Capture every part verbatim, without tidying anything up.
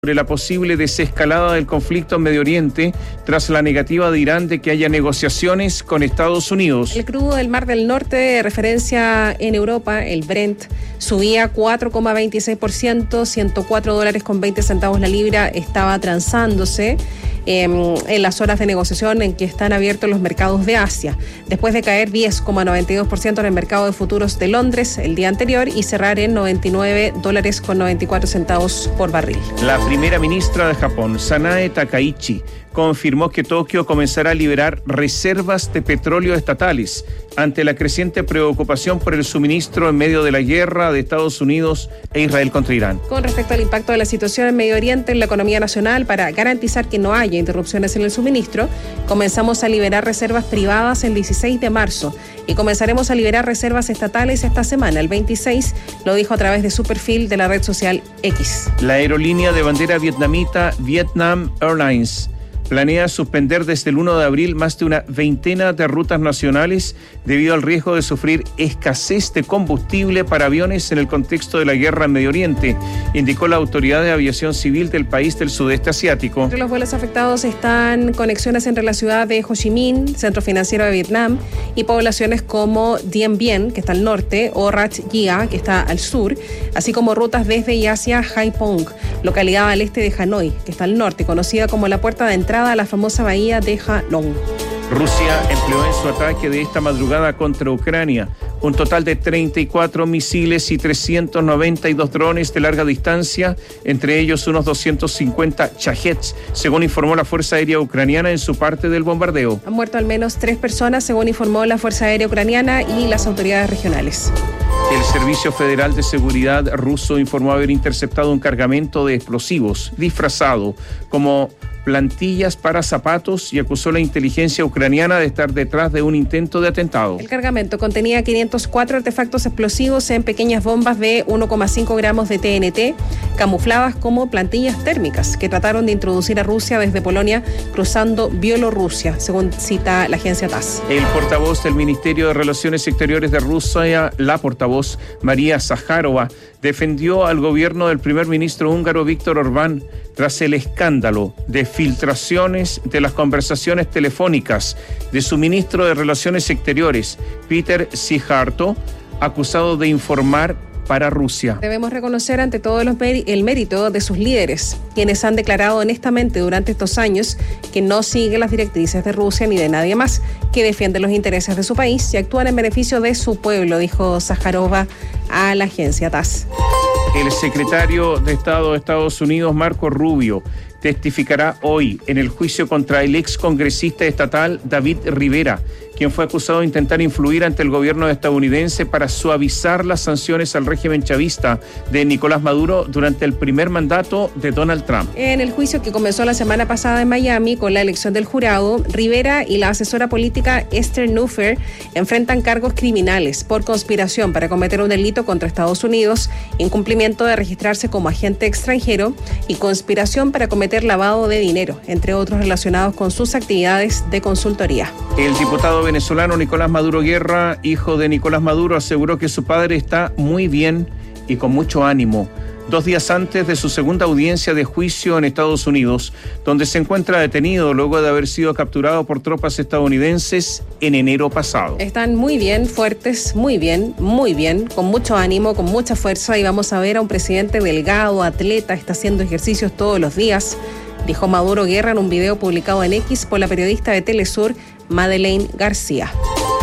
sobre la posible desescalada del conflicto en Medio Oriente tras la negativa de Irán de que haya negociaciones con Estados Unidos. El crudo del Mar del Norte, de referencia en Europa, el Brent, subía cuatro coma veintiséis por ciento, ciento cuatro dólares con veinte centavos la libra, estaba transándose eh, en las horas de negociación en que están abiertos los mercados de Asia, después de caer diez coma noventa y dos por ciento en el mercado de futuros de Londres el día anterior y cerrar en noventa y nueve dólares con noventa y cuatro centavos por barril. La primera ministra de Japón, Sanae Takaichi, confirmó que Tokio comenzará a liberar reservas de petróleo estatales ante la creciente preocupación por el suministro en medio de la guerra de Estados Unidos e Israel contra Irán. Con respecto al impacto de la situación en Medio Oriente en la economía nacional, para garantizar que no haya interrupciones en el suministro, comenzamos a liberar reservas privadas el dieciséis de marzo y comenzaremos a liberar reservas estatales esta semana, el veintiséis, lo dijo a través de su perfil de la red social X. La aerolínea de bandera vietnamita Vietnam Airlines planea suspender desde el primero de abril más de una veintena de rutas nacionales debido al riesgo de sufrir escasez de combustible para aviones en el contexto de la guerra en Medio Oriente, indicó la Autoridad de Aviación Civil del país del sudeste asiático. Entre los vuelos afectados están conexiones entre la ciudad de Ho Chi Minh, centro financiero de Vietnam, y poblaciones como Dien Bien, que está al norte, o Rat Gia, que está al sur, así como rutas desde y hacia Haiphong, localidad al este de Hanoi, que está al norte, conocida como la puerta de entrada a la famosa bahía de Ha Long. Rusia empleó en su ataque de esta madrugada contra Ucrania un total de treinta y cuatro misiles y trescientos noventa y dos drones de larga distancia, entre ellos unos doscientos cincuenta Shaheds, según informó la Fuerza Aérea Ucraniana en su parte del bombardeo. Han muerto al menos tres personas, según informó la Fuerza Aérea Ucraniana y las autoridades regionales. El Servicio Federal de Seguridad ruso informó haber interceptado un cargamento de explosivos disfrazado como plantillas para zapatos y acusó a la inteligencia ucraniana de estar detrás de un intento de atentado. El cargamento contenía quinientos cuatro artefactos explosivos en pequeñas bombas de uno coma cinco gramos de T N T, camufladas como plantillas térmicas, que trataron de introducir a Rusia desde Polonia cruzando Bielorrusia, según cita la agencia T A S S. El portavoz del Ministerio de Relaciones Exteriores de Rusia, la portavoz María Zaharova, defendió al gobierno del primer ministro húngaro Víktor Orbán tras el escándalo de filtraciones de las conversaciones telefónicas de su ministro de Relaciones Exteriores, Péter Szijjártó, acusado de informar para Rusia. Debemos reconocer ante todo los mér- el mérito de sus líderes, quienes han declarado honestamente durante estos años que no siguen las directrices de Rusia ni de nadie más, que defienden los intereses de su país y actúan en beneficio de su pueblo, dijo Zaharova a la agencia T A S S. El secretario de Estado de Estados Unidos, Marco Rubio, testificará hoy en el juicio contra el ex congresista estatal David Rivera, quien fue acusado de intentar influir ante el gobierno estadounidense para suavizar las sanciones al régimen chavista de Nicolás Maduro durante el primer mandato de Donald Trump. En el juicio que comenzó la semana pasada en Miami con la elección del jurado, Rivera y la asesora política Esther Nuffer enfrentan cargos criminales por conspiración para cometer un delito contra Estados Unidos, incumplimiento de registrarse como agente extranjero y conspiración para cometer lavado de dinero, entre otros relacionados con sus actividades de consultoría. El diputado venezolano Nicolás Maduro Guerra, hijo de Nicolás Maduro, aseguró que su padre está muy bien y con mucho ánimo, dos días antes de su segunda audiencia de juicio en Estados Unidos, donde se encuentra detenido luego de haber sido capturado por tropas estadounidenses en enero pasado. Están muy bien, fuertes, muy bien, muy bien, con mucho ánimo, con mucha fuerza, y vamos a ver a un presidente delgado, atleta, está haciendo ejercicios todos los días, dijo Maduro Guerra en un video publicado en X por la periodista de Telesur, Madeleine García.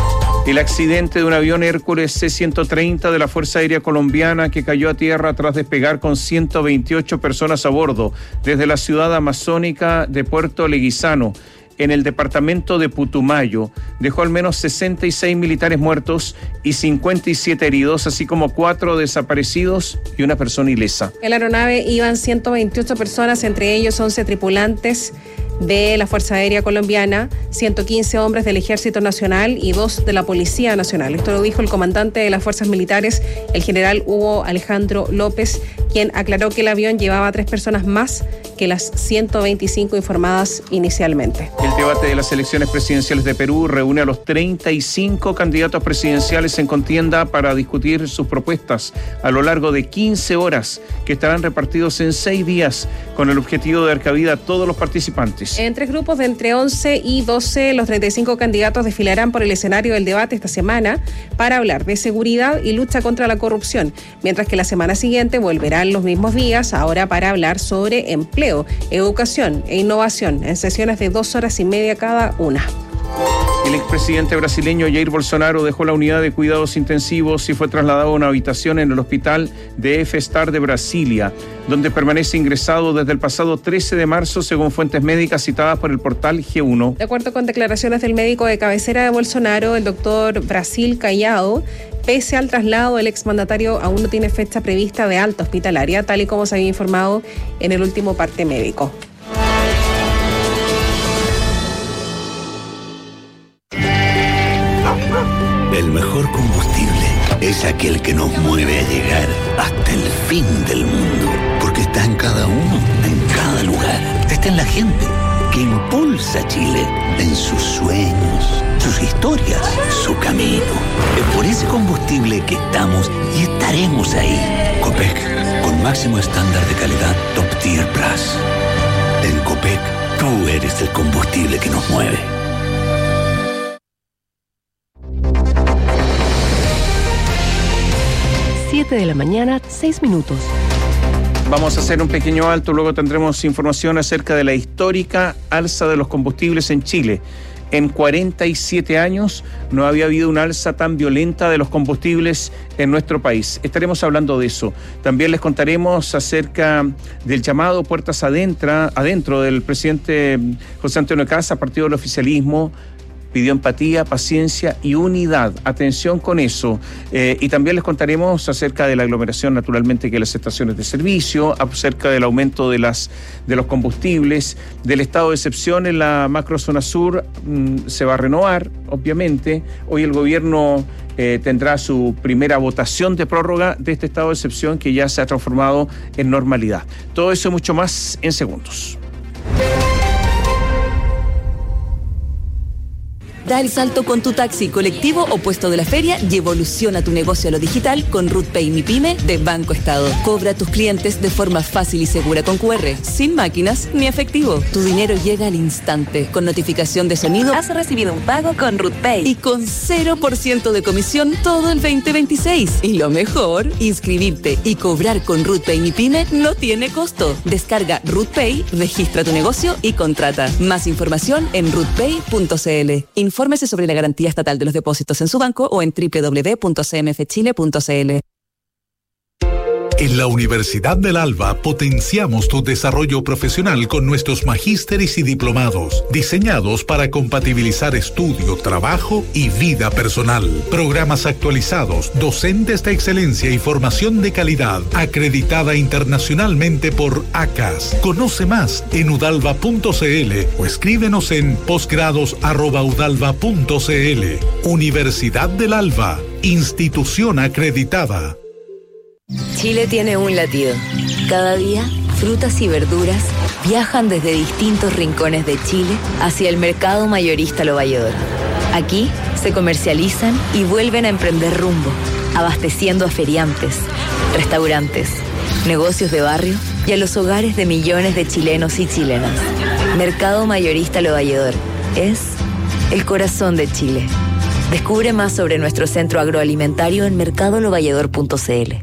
El accidente de un avión Hércules C ciento treinta de la Fuerza Aérea Colombiana que cayó a tierra tras despegar con ciento veintiocho personas a bordo desde la ciudad amazónica de Puerto Leguizano, en el departamento de Putumayo, dejó al menos sesenta y seis militares muertos y cincuenta y siete heridos, así como cuatro desaparecidos y una persona ilesa. En la aeronave iban ciento veintiocho personas, entre ellos once tripulantes de la Fuerza Aérea Colombiana, ciento quince hombres del Ejército Nacional y dos de la Policía Nacional. Esto lo dijo el comandante de las Fuerzas Militares, el general Hugo Alejandro López, quien aclaró que el avión llevaba tres personas más que las ciento veinticinco informadas inicialmente. El debate de las elecciones presidenciales de Perú reúne a los treinta y cinco candidatos presidenciales en contienda para discutir sus propuestas a lo largo de quince horas, que estarán repartidos en seis días, con el objetivo de dar cabida a todos los participantes. En tres grupos de entre once y doce, los treinta y cinco candidatos desfilarán por el escenario del debate esta semana para hablar de seguridad y lucha contra la corrupción, mientras que la semana siguiente volverán los mismos días, ahora para hablar sobre empleo, educación e innovación, en sesiones de dos horas y media cada una. El expresidente brasileño Jair Bolsonaro dejó la unidad de cuidados intensivos y fue trasladado a una habitación en el hospital de F-Star de Brasilia, donde permanece ingresado desde el pasado trece de marzo, según fuentes médicas citadas por el portal G uno. De acuerdo con declaraciones del médico de cabecera de Bolsonaro, el doctor Brasil Callao, pese al traslado, el exmandatario aún no tiene fecha prevista de alta hospitalaria, tal y como se había informado en el último parte médico. El mejor combustible es aquel que nos mueve a llegar hasta el fin del mundo, porque está en cada uno, en cada lugar. Está en la gente que impulsa a Chile en sus sueños, sus historias, su camino. Es por ese combustible que estamos y estaremos ahí. Copec, con máximo estándar de calidad Top Tier Plus. En Copec, tú eres el combustible que nos mueve. siete de la mañana, seis minutos. Vamos a hacer un pequeño alto, luego tendremos información acerca de la histórica alza de los combustibles en Chile. En cuarenta y siete años no había habido una alza tan violenta de los combustibles en nuestro país. Estaremos hablando de eso. También les contaremos acerca del llamado puertas adentro, adentro del presidente José Antonio Kast, partido del oficialismo. Pidió empatía, paciencia y unidad. Atención con eso. Eh, y también les contaremos acerca de la aglomeración, naturalmente, que en las estaciones de servicio, acerca del aumento de las de los combustibles, del estado de excepción en la macrozona sur. Mmm, se va a renovar, obviamente. Hoy el gobierno eh, tendrá su primera votación de prórroga de este estado de excepción que ya se ha transformado en normalidad. Todo eso y mucho más en segundos. Da el salto con tu taxi, colectivo o puesto de la feria y evoluciona tu negocio a lo digital con RootPay Mi Pyme de Banco Estado. Cobra a tus clientes de forma fácil y segura con cu erre, sin máquinas ni efectivo. Tu dinero llega al instante, con notificación de sonido. Has recibido un pago con RootPay. Y con cero por ciento de comisión todo el veinte veintiséis. Y lo mejor, inscribirte y cobrar con RootPay Mi Pyme no tiene costo. Descarga RootPay, registra tu negocio y contrata. Más información en rootpay punto c l. Infórmese sobre la garantía estatal de los depósitos en su banco o en doble u doble u doble u punto c m f chile punto c l. En la Universidad del Alba potenciamos tu desarrollo profesional con nuestros magísteres y diplomados, diseñados para compatibilizar estudio, trabajo y vida personal. Programas actualizados, docentes de excelencia y formación de calidad, acreditada internacionalmente por A C A S. Conoce más en udalva punto c l o escríbenos en posgrados arroba udalva punto c l. Universidad del Alba, institución acreditada. Chile tiene un latido. Cada día, frutas y verduras viajan desde distintos rincones de Chile hacia el mercado mayorista Lo Valledor. Aquí se comercializan y vuelven a emprender rumbo, abasteciendo a feriantes, restaurantes, negocios de barrio y a los hogares de millones de chilenos y chilenas. Mercado mayorista Lo Valledor es el corazón de Chile. Descubre más sobre nuestro centro agroalimentario en mercado lo valledor punto c l.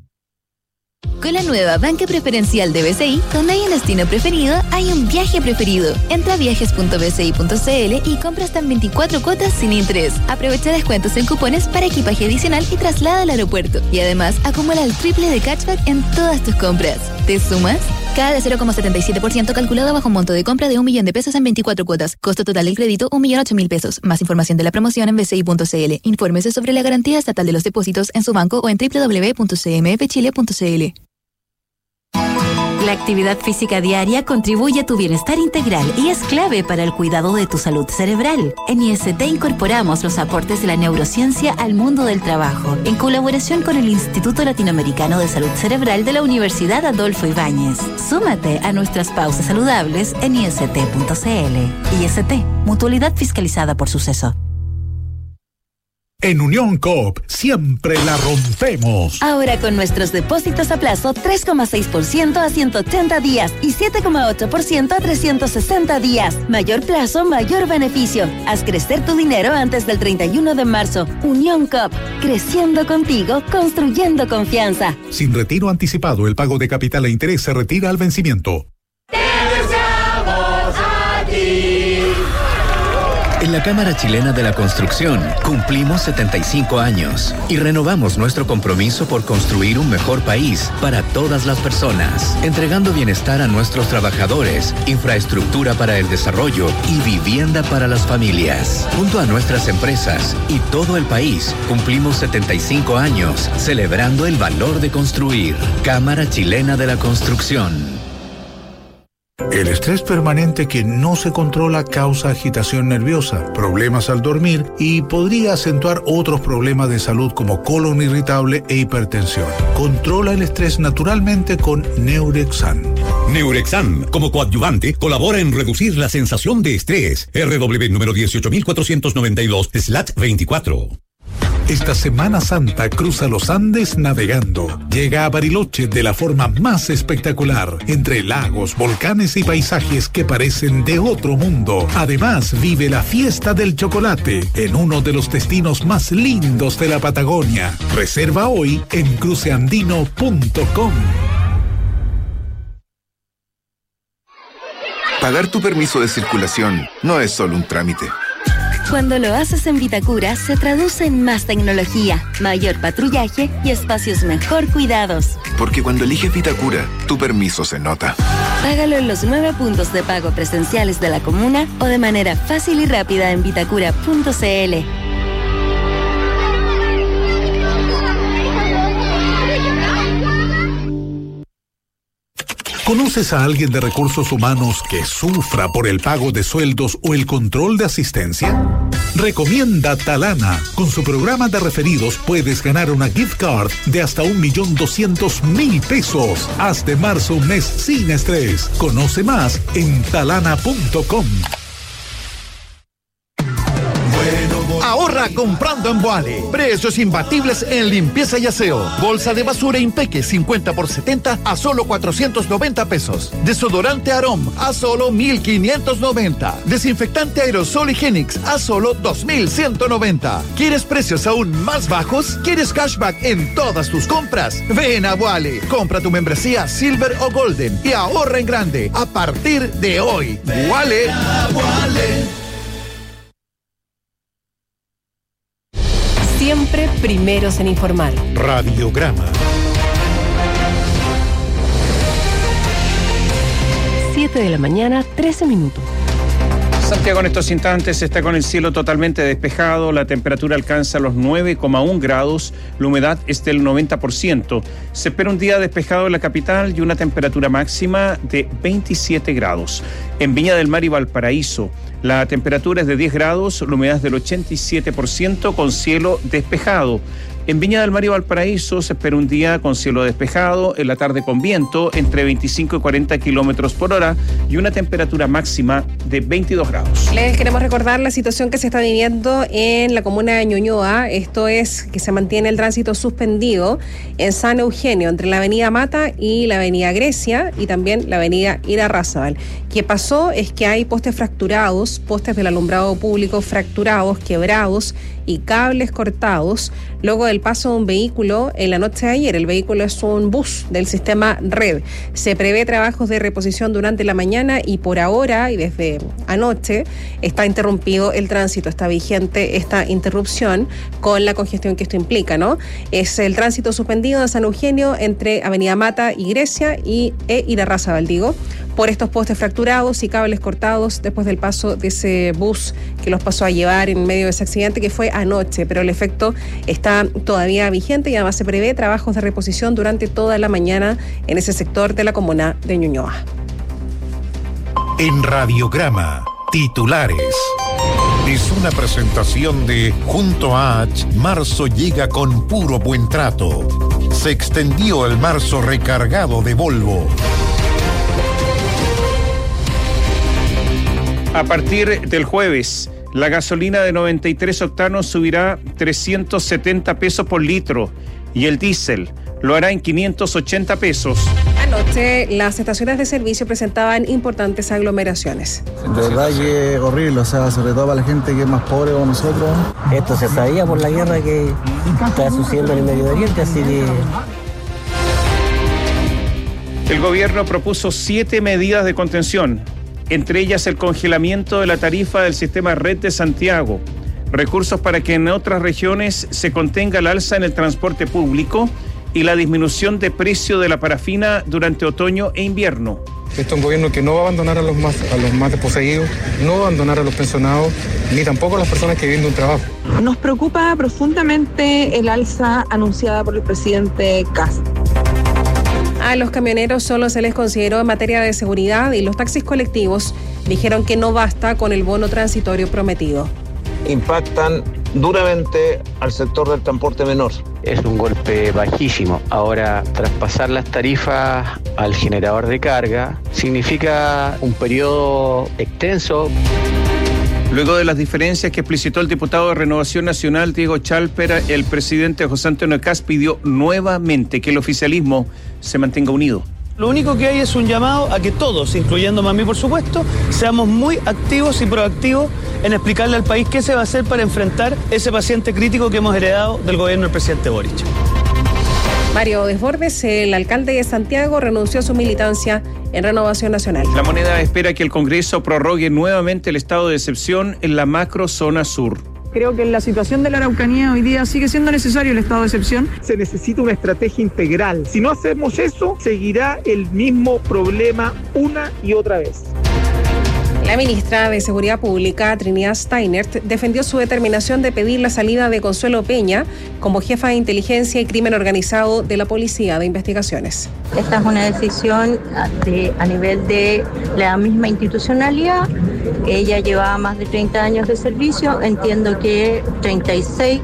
Con la nueva banca preferencial de B C I, donde hay un destino preferido, hay un viaje preferido. Entra a viajes punto b c i punto c l y compra hasta en veinticuatro cuotas sin interés. Aprovecha descuentos en cupones para equipaje adicional y traslado al aeropuerto. Y además, acumula el triple de cashback en todas tus compras. ¿Te sumas? Cada de cero coma setenta y siete por ciento calculado bajo un monto de compra de un millón de pesos en veinticuatro cuotas. Costo total del crédito, un millón ocho mil pesos. Más información de la promoción en b c i punto c l. Infórmese sobre la garantía estatal de los depósitos en su banco o en doble u doble u doble u punto c m f chile punto c l. La actividad física diaria contribuye a tu bienestar integral y es clave para el cuidado de tu salud cerebral. En I S T incorporamos los aportes de la neurociencia al mundo del trabajo, en colaboración con el Instituto Latinoamericano de Salud Cerebral de la Universidad Adolfo Ibáñez. Súmate a nuestras pausas saludables en I S T punto C L. I S T, mutualidad fiscalizada por Suceso. En Unión Coop siempre la rompemos. Ahora con nuestros depósitos a plazo tres coma seis por ciento a ciento ochenta días y siete coma ocho por ciento a trescientos sesenta días. Mayor plazo, mayor beneficio. Haz crecer tu dinero antes del treinta y uno de marzo. Unión Coop, creciendo contigo, construyendo confianza. Sin retiro anticipado, el pago de capital e interés se retira al vencimiento. ¡Te deseamos a ti! En la Cámara Chilena de la Construcción cumplimos setenta y cinco años y renovamos nuestro compromiso por construir un mejor país para todas las personas, entregando bienestar a nuestros trabajadores, infraestructura para el desarrollo y vivienda para las familias. Junto a nuestras empresas y todo el país, cumplimos setenta y cinco años celebrando el valor de construir. Cámara Chilena de la Construcción. El estrés permanente que no se controla causa agitación nerviosa, problemas al dormir y podría acentuar otros problemas de salud como colon irritable e hipertensión. Controla el estrés naturalmente con Neurexan. Neurexan, como coadyuvante, colabora en reducir la sensación de estrés. R W número dieciocho mil cuatrocientos noventa y dos slash veinticuatro. Esta Semana Santa cruza los Andes navegando. Llega a Bariloche de la forma más espectacular, entre lagos, volcanes y paisajes que parecen de otro mundo. Además, vive la fiesta del chocolate en uno de los destinos más lindos de la Patagonia. Reserva hoy en cruceandino punto com. Pagar tu permiso de circulación no es solo un trámite. Cuando lo haces en Vitacura, se traduce en más tecnología, mayor patrullaje y espacios mejor cuidados. Porque cuando eliges Vitacura, tu permiso se nota. Págalo en los nueve puntos de pago presenciales de la comuna o de manera fácil y rápida en vitacura punto c l. ¿Conoces a alguien de recursos humanos que sufra por el pago de sueldos o el control de asistencia? Recomienda Talana. Con su programa de referidos puedes ganar una gift card de hasta un millón doscientos mil pesos. Haz de marzo un mes sin estrés. Conoce más en talana punto com. Ahorra comprando en Boale. Precios imbatibles en limpieza y aseo. Bolsa de basura Impeque cincuenta por setenta a solo cuatrocientos noventa pesos. Desodorante Arom a solo mil quinientos noventa. Desinfectante Aerosol Higienix a solo dos mil ciento noventa. ¿Quieres precios aún más bajos? ¿Quieres cashback en todas tus compras? Ven a Boale. Compra tu membresía Silver o Golden y ahorra en grande a partir de hoy. Boale. Siempre primeros en informar. Radiograma. siete de la mañana, trece minutos. Santiago en estos instantes está con el cielo totalmente despejado, la temperatura alcanza los nueve coma uno grados, la humedad es del noventa por ciento. Se espera un día despejado en la capital y una temperatura máxima de veintisiete grados. En Viña del Mar y Valparaíso, la temperatura es de diez grados, la humedad es del ochenta y siete por ciento con cielo despejado. En Viña del Mar y Valparaíso se espera un día con cielo despejado, en la tarde con viento entre veinticinco y cuarenta kilómetros por hora y una temperatura máxima de veintidós grados. Les queremos recordar la situación que se está viviendo en la comuna de Ñuñoa. Esto es que se mantiene el tránsito suspendido en San Eugenio, entre la avenida Mata y la avenida Grecia y también la avenida Irarrázaval. ¿Qué pasó? Es que hay postes fracturados, postes del alumbrado público fracturados, quebrados y cables cortados luego del paso de un vehículo en la noche de ayer. El vehículo es un bus del sistema Red. Se prevé trabajos de reposición durante la mañana y por ahora y desde anoche está interrumpido el tránsito, está vigente esta interrupción con la congestión que esto implica, ¿no? Es el tránsito suspendido de San Eugenio entre Avenida Mata y Grecia y e Irarrázaval, digo, por estos postes fracturados y cables cortados después del paso de ese bus que los pasó a llevar en medio de ese accidente que fue anoche, pero el efecto está todavía vigente y además se prevé trabajos de reposición durante toda la mañana en ese sector de la comuna de Ñuñoa. En Radiograma, titulares. Es una presentación de Junto a H, marzo llega con puro buen trato. Se extendió el marzo recargado de Volvo. A partir del jueves, la gasolina de noventa y tres octanos subirá trescientos setenta pesos por litro y el diésel lo hará en quinientos ochenta pesos. Anoche las estaciones de servicio presentaban importantes aglomeraciones. De verdad que es horrible, o sea, sobre todo para la gente que es más pobre como nosotros. Esto se sabía por la guerra que está sucediendo en el Medio Oriente, así que... El gobierno propuso siete medidas de contención, entre ellas el congelamiento de la tarifa del sistema Red de Santiago, recursos para que en otras regiones se contenga el alza en el transporte público y la disminución de precio de la parafina durante otoño e invierno. Este es un gobierno que no va a abandonar a los más, a los más desposeídos, no va a abandonar a los pensionados, ni tampoco a las personas que viven de un trabajo. Nos preocupa profundamente el alza anunciada por el presidente Kast. A los camioneros solo se les consideró en materia de seguridad y los taxis colectivos dijeron que no basta con el bono transitorio prometido. Impactan duramente al sector del transporte menor. Es un golpe bajísimo. Ahora, traspasar las tarifas al generador de carga significa un periodo extenso. Luego de las diferencias que explicitó el diputado de Renovación Nacional, Diego Chalper, el presidente José Antonio Kast pidió nuevamente que el oficialismo se mantenga unido. Lo único que hay es un llamado a que todos, incluyéndome a mí por supuesto, seamos muy activos y proactivos en explicarle al país qué se va a hacer para enfrentar ese paciente crítico que hemos heredado del gobierno del presidente Boric. Mario Desbordes, el alcalde de Santiago, renunció a su militancia en Renovación Nacional. La Moneda espera que el Congreso prorrogue nuevamente el estado de excepción en la macrozona sur. Creo que en la situación de la Araucanía hoy día sigue siendo necesario el estado de excepción. Se necesita una estrategia integral. Si no hacemos eso, seguirá el mismo problema una y otra vez. La ministra de Seguridad Pública, Trinidad Steinert, defendió su determinación de pedir la salida de Consuelo Peña como jefa de inteligencia y crimen organizado de la Policía de Investigaciones. Esta es una decisión de, a nivel de la misma institucionalidad. Ella llevaba más de treinta años de servicio, entiendo que treinta y seis.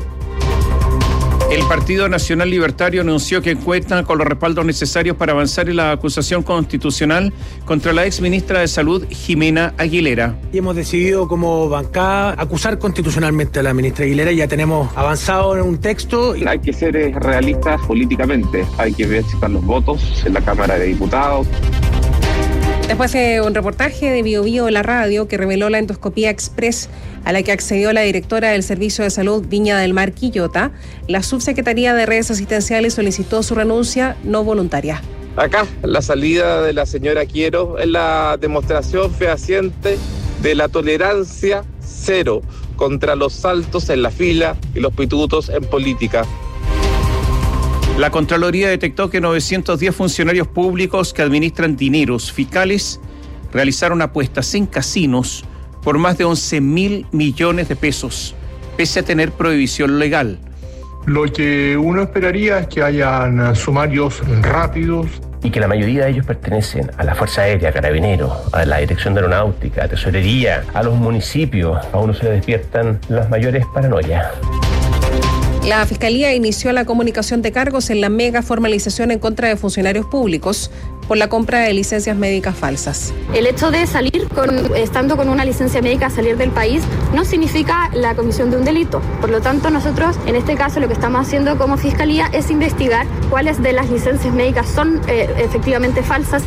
El Partido Nacional Libertario anunció que cuenta con los respaldos necesarios para avanzar en la acusación constitucional contra la ex ministra de Salud, Jimena Aguilera. Y hemos decidido como bancada acusar constitucionalmente a la ministra Aguilera. Ya tenemos avanzado en un texto. Hay que ser realistas políticamente. Hay que ver si están los votos en la Cámara de Diputados. Después de un reportaje de Bio Bio La Radio que reveló la endoscopía express a la que accedió la directora del Servicio de Salud Viña del Mar, Quillota, la Subsecretaría de Redes Asistenciales solicitó su renuncia no voluntaria. Acá, la salida de la señora Quiero es la demostración fehaciente de la tolerancia cero contra los saltos en la fila y los pitutos en política. La Contraloría detectó que novecientos diez funcionarios públicos que administran dineros fiscales realizaron apuestas en casinos por más de once mil millones de pesos, pese a tener prohibición legal. Lo que uno esperaría es que hayan sumarios rápidos. Y que la mayoría de ellos pertenecen a la Fuerza Aérea, Carabineros, a la Dirección de Aeronáutica, a Tesorería, a los municipios. A uno se le despiertan las mayores paranoias. La Fiscalía inició la comunicación de cargos en la mega formalización en contra de funcionarios públicos por la compra de licencias médicas falsas. El hecho de salir, con, estando con una licencia médica, salir del país, no significa la comisión de un delito. Por lo tanto, nosotros, en este caso, lo que estamos haciendo como Fiscalía es investigar cuáles de las licencias médicas son eh, efectivamente falsas.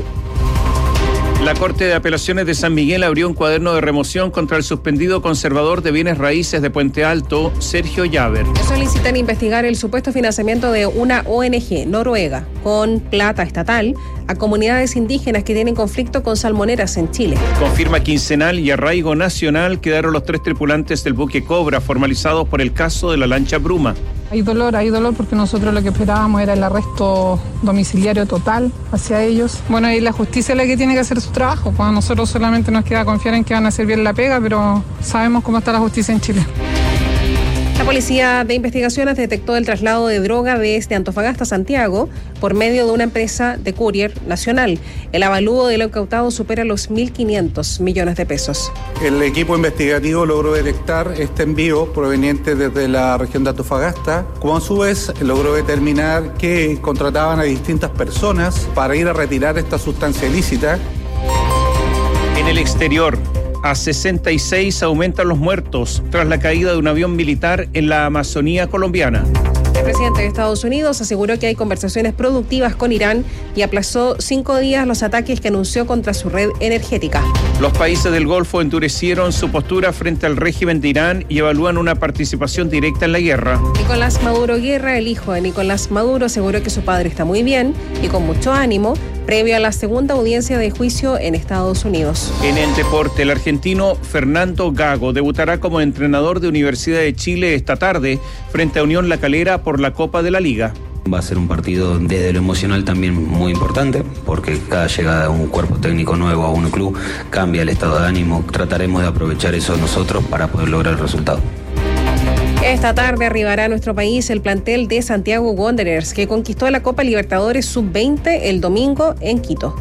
La Corte de Apelaciones de San Miguel abrió un cuaderno de remoción contra el suspendido conservador de bienes raíces de Puente Alto, Sergio Llaver. Solicitan investigar el supuesto financiamiento de una O N G noruega con plata estatal a comunidades indígenas que tienen conflicto con salmoneras en Chile. Confirma quincenal y arraigo nacional quedaron los tres tripulantes del buque Cobra formalizados por el caso de la lancha Bruma. Hay dolor, hay dolor porque nosotros lo que esperábamos era el arresto domiciliario total hacia ellos. Bueno, y la justicia es la que tiene que hacer su trabajo. Pues a nosotros solamente nos queda confiar en que van a hacer bien la pega, pero sabemos cómo está la justicia en Chile. La Policía de Investigaciones detectó el traslado de droga desde Antofagasta a Santiago por medio de una empresa de courier nacional. El avalúo de lo incautado supera los mil quinientos millones de pesos. El equipo investigativo logró detectar este envío proveniente desde la región de Antofagasta, como a su vez logró determinar que contrataban a distintas personas para ir a retirar esta sustancia ilícita. En el exterior, a sesenta y seis aumentan los muertos tras la caída de un avión militar en la Amazonía colombiana. El presidente de Estados Unidos aseguró que hay conversaciones productivas con Irán y aplazó cinco días los ataques que anunció contra su red energética. Los países del Golfo endurecieron su postura frente al régimen de Irán y evalúan una participación directa en la guerra. Nicolás Maduro Guerra, el hijo de Nicolás Maduro, aseguró que su padre está muy bien y con mucho ánimo, previo a la segunda audiencia de juicio en Estados Unidos. En el deporte, el argentino Fernando Gago debutará como entrenador de Universidad de Chile esta tarde frente a Unión La Calera por la Copa de la Liga. Va a ser un partido desde lo emocional también muy importante, porque cada llegada de un cuerpo técnico nuevo a un club cambia el estado de ánimo. Trataremos de aprovechar eso nosotros para poder lograr el resultado. Esta tarde arribará a nuestro país el plantel de Santiago Wanderers, que conquistó la Copa Libertadores sub veinte el domingo en Quito.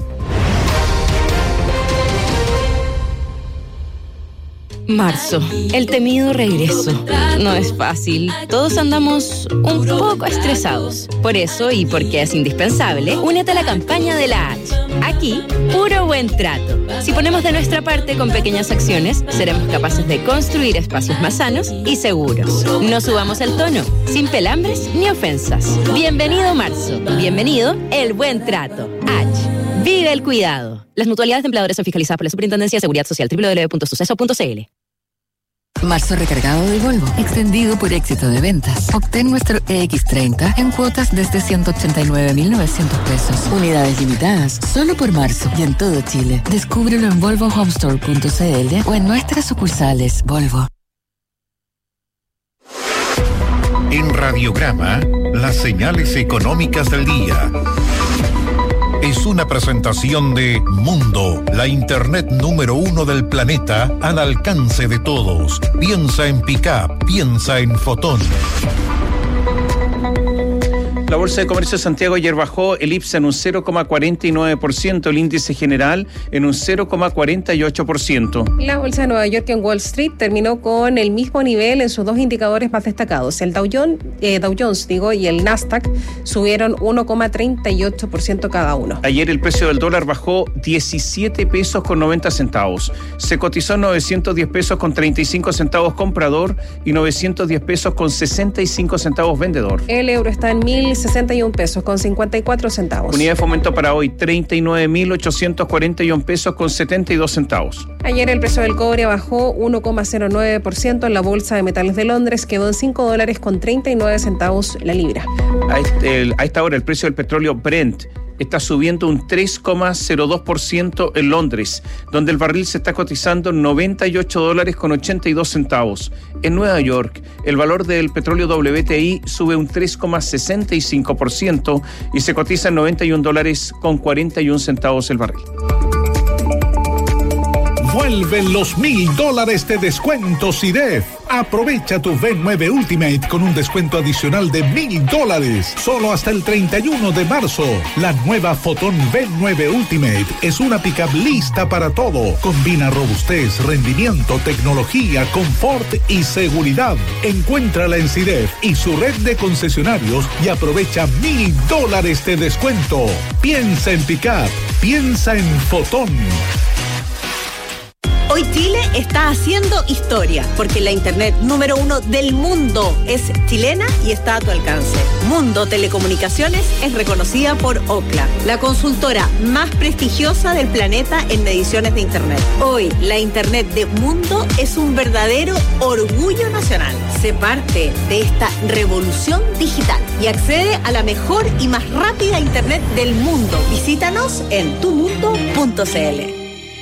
Marzo, el temido regreso. No es fácil. Todos andamos un poco estresados. Por eso, y porque es indispensable, únete a la campaña de la H. Aquí, puro buen trato. Si ponemos de nuestra parte con pequeñas acciones, seremos capaces de construir espacios más sanos y seguros. No subamos el tono, sin pelambres ni ofensas. Bienvenido marzo. Bienvenido el buen trato. H. Vive el cuidado. Las mutualidades de empleadores son fiscalizadas por la Superintendencia de Seguridad Social, doble u doble u doble u punto suceso punto c l. Marzo recargado de Volvo, extendido por éxito de ventas. Obtén nuestro E X treinta en cuotas desde ciento ochenta y nueve mil novecientos pesos. Unidades limitadas, solo por marzo y en todo Chile. Descúbrelo en volvo home store punto c l o en nuestras sucursales Volvo. En Radiograma, las señales económicas del día. Es una presentación de Mundo, la internet número uno del planeta al alcance de todos. Piensa en Pickup, piensa en Fotón. La Bolsa de Comercio de Santiago ayer bajó, el I P S A en un cero coma cuarenta y nueve por ciento, el índice general en un cero coma cuarenta y ocho por ciento. La Bolsa de Nueva York en Wall Street terminó con el mismo nivel en sus dos indicadores más destacados. El Dow Jones, eh, Dow Jones digo, y el Nasdaq subieron uno coma treinta y ocho por ciento cada uno. Ayer el precio del dólar bajó diecisiete pesos con noventa centavos. Se cotizó en novecientos diez pesos con treinta y cinco centavos comprador y novecientos diez pesos con sesenta y cinco centavos vendedor. El euro está en mil sesenta y un pesos con cincuenta y cuatro centavos. Unidad de fomento para hoy, treinta y nueve mil ochocientos cuarenta y un pesos con setenta y dos centavos. Ayer el precio del cobre bajó uno coma cero nueve por ciento en la Bolsa de Metales de Londres, quedó en cinco dólares con treinta y nueve centavos la libra. A, este, el, a esta hora el precio del petróleo Brent está subiendo un tres coma cero dos por ciento en Londres, donde el barril se está cotizando en noventa y ocho dólares con ochenta y dos centavos. En Nueva York, el valor del petróleo W T I sube un tres coma sesenta y cinco por ciento y se cotiza en noventa y un dólares con cuarenta y un centavos el barril. Vuelven los mil dólares de descuento C I D E F. Aprovecha tu V nueve Ultimate con un descuento adicional de mil dólares. Solo hasta el treinta y uno de marzo. La nueva Fotón V nueve Ultimate es una pickup lista para todo. Combina robustez, rendimiento, tecnología, confort y seguridad. Encuéntrala en C I D E F y su red de concesionarios y aprovecha mil dólares de descuento. Piensa en pickup. Piensa en Fotón. Hoy Chile está haciendo historia, porque la internet número uno del mundo es chilena y está a tu alcance. Mundo Telecomunicaciones es reconocida por Ookla, la consultora más prestigiosa del planeta en mediciones de internet. Hoy, la internet de Mundo es un verdadero orgullo nacional. Sé parte de esta revolución digital y accede a la mejor y más rápida internet del mundo. Visítanos en tu mundo punto c l.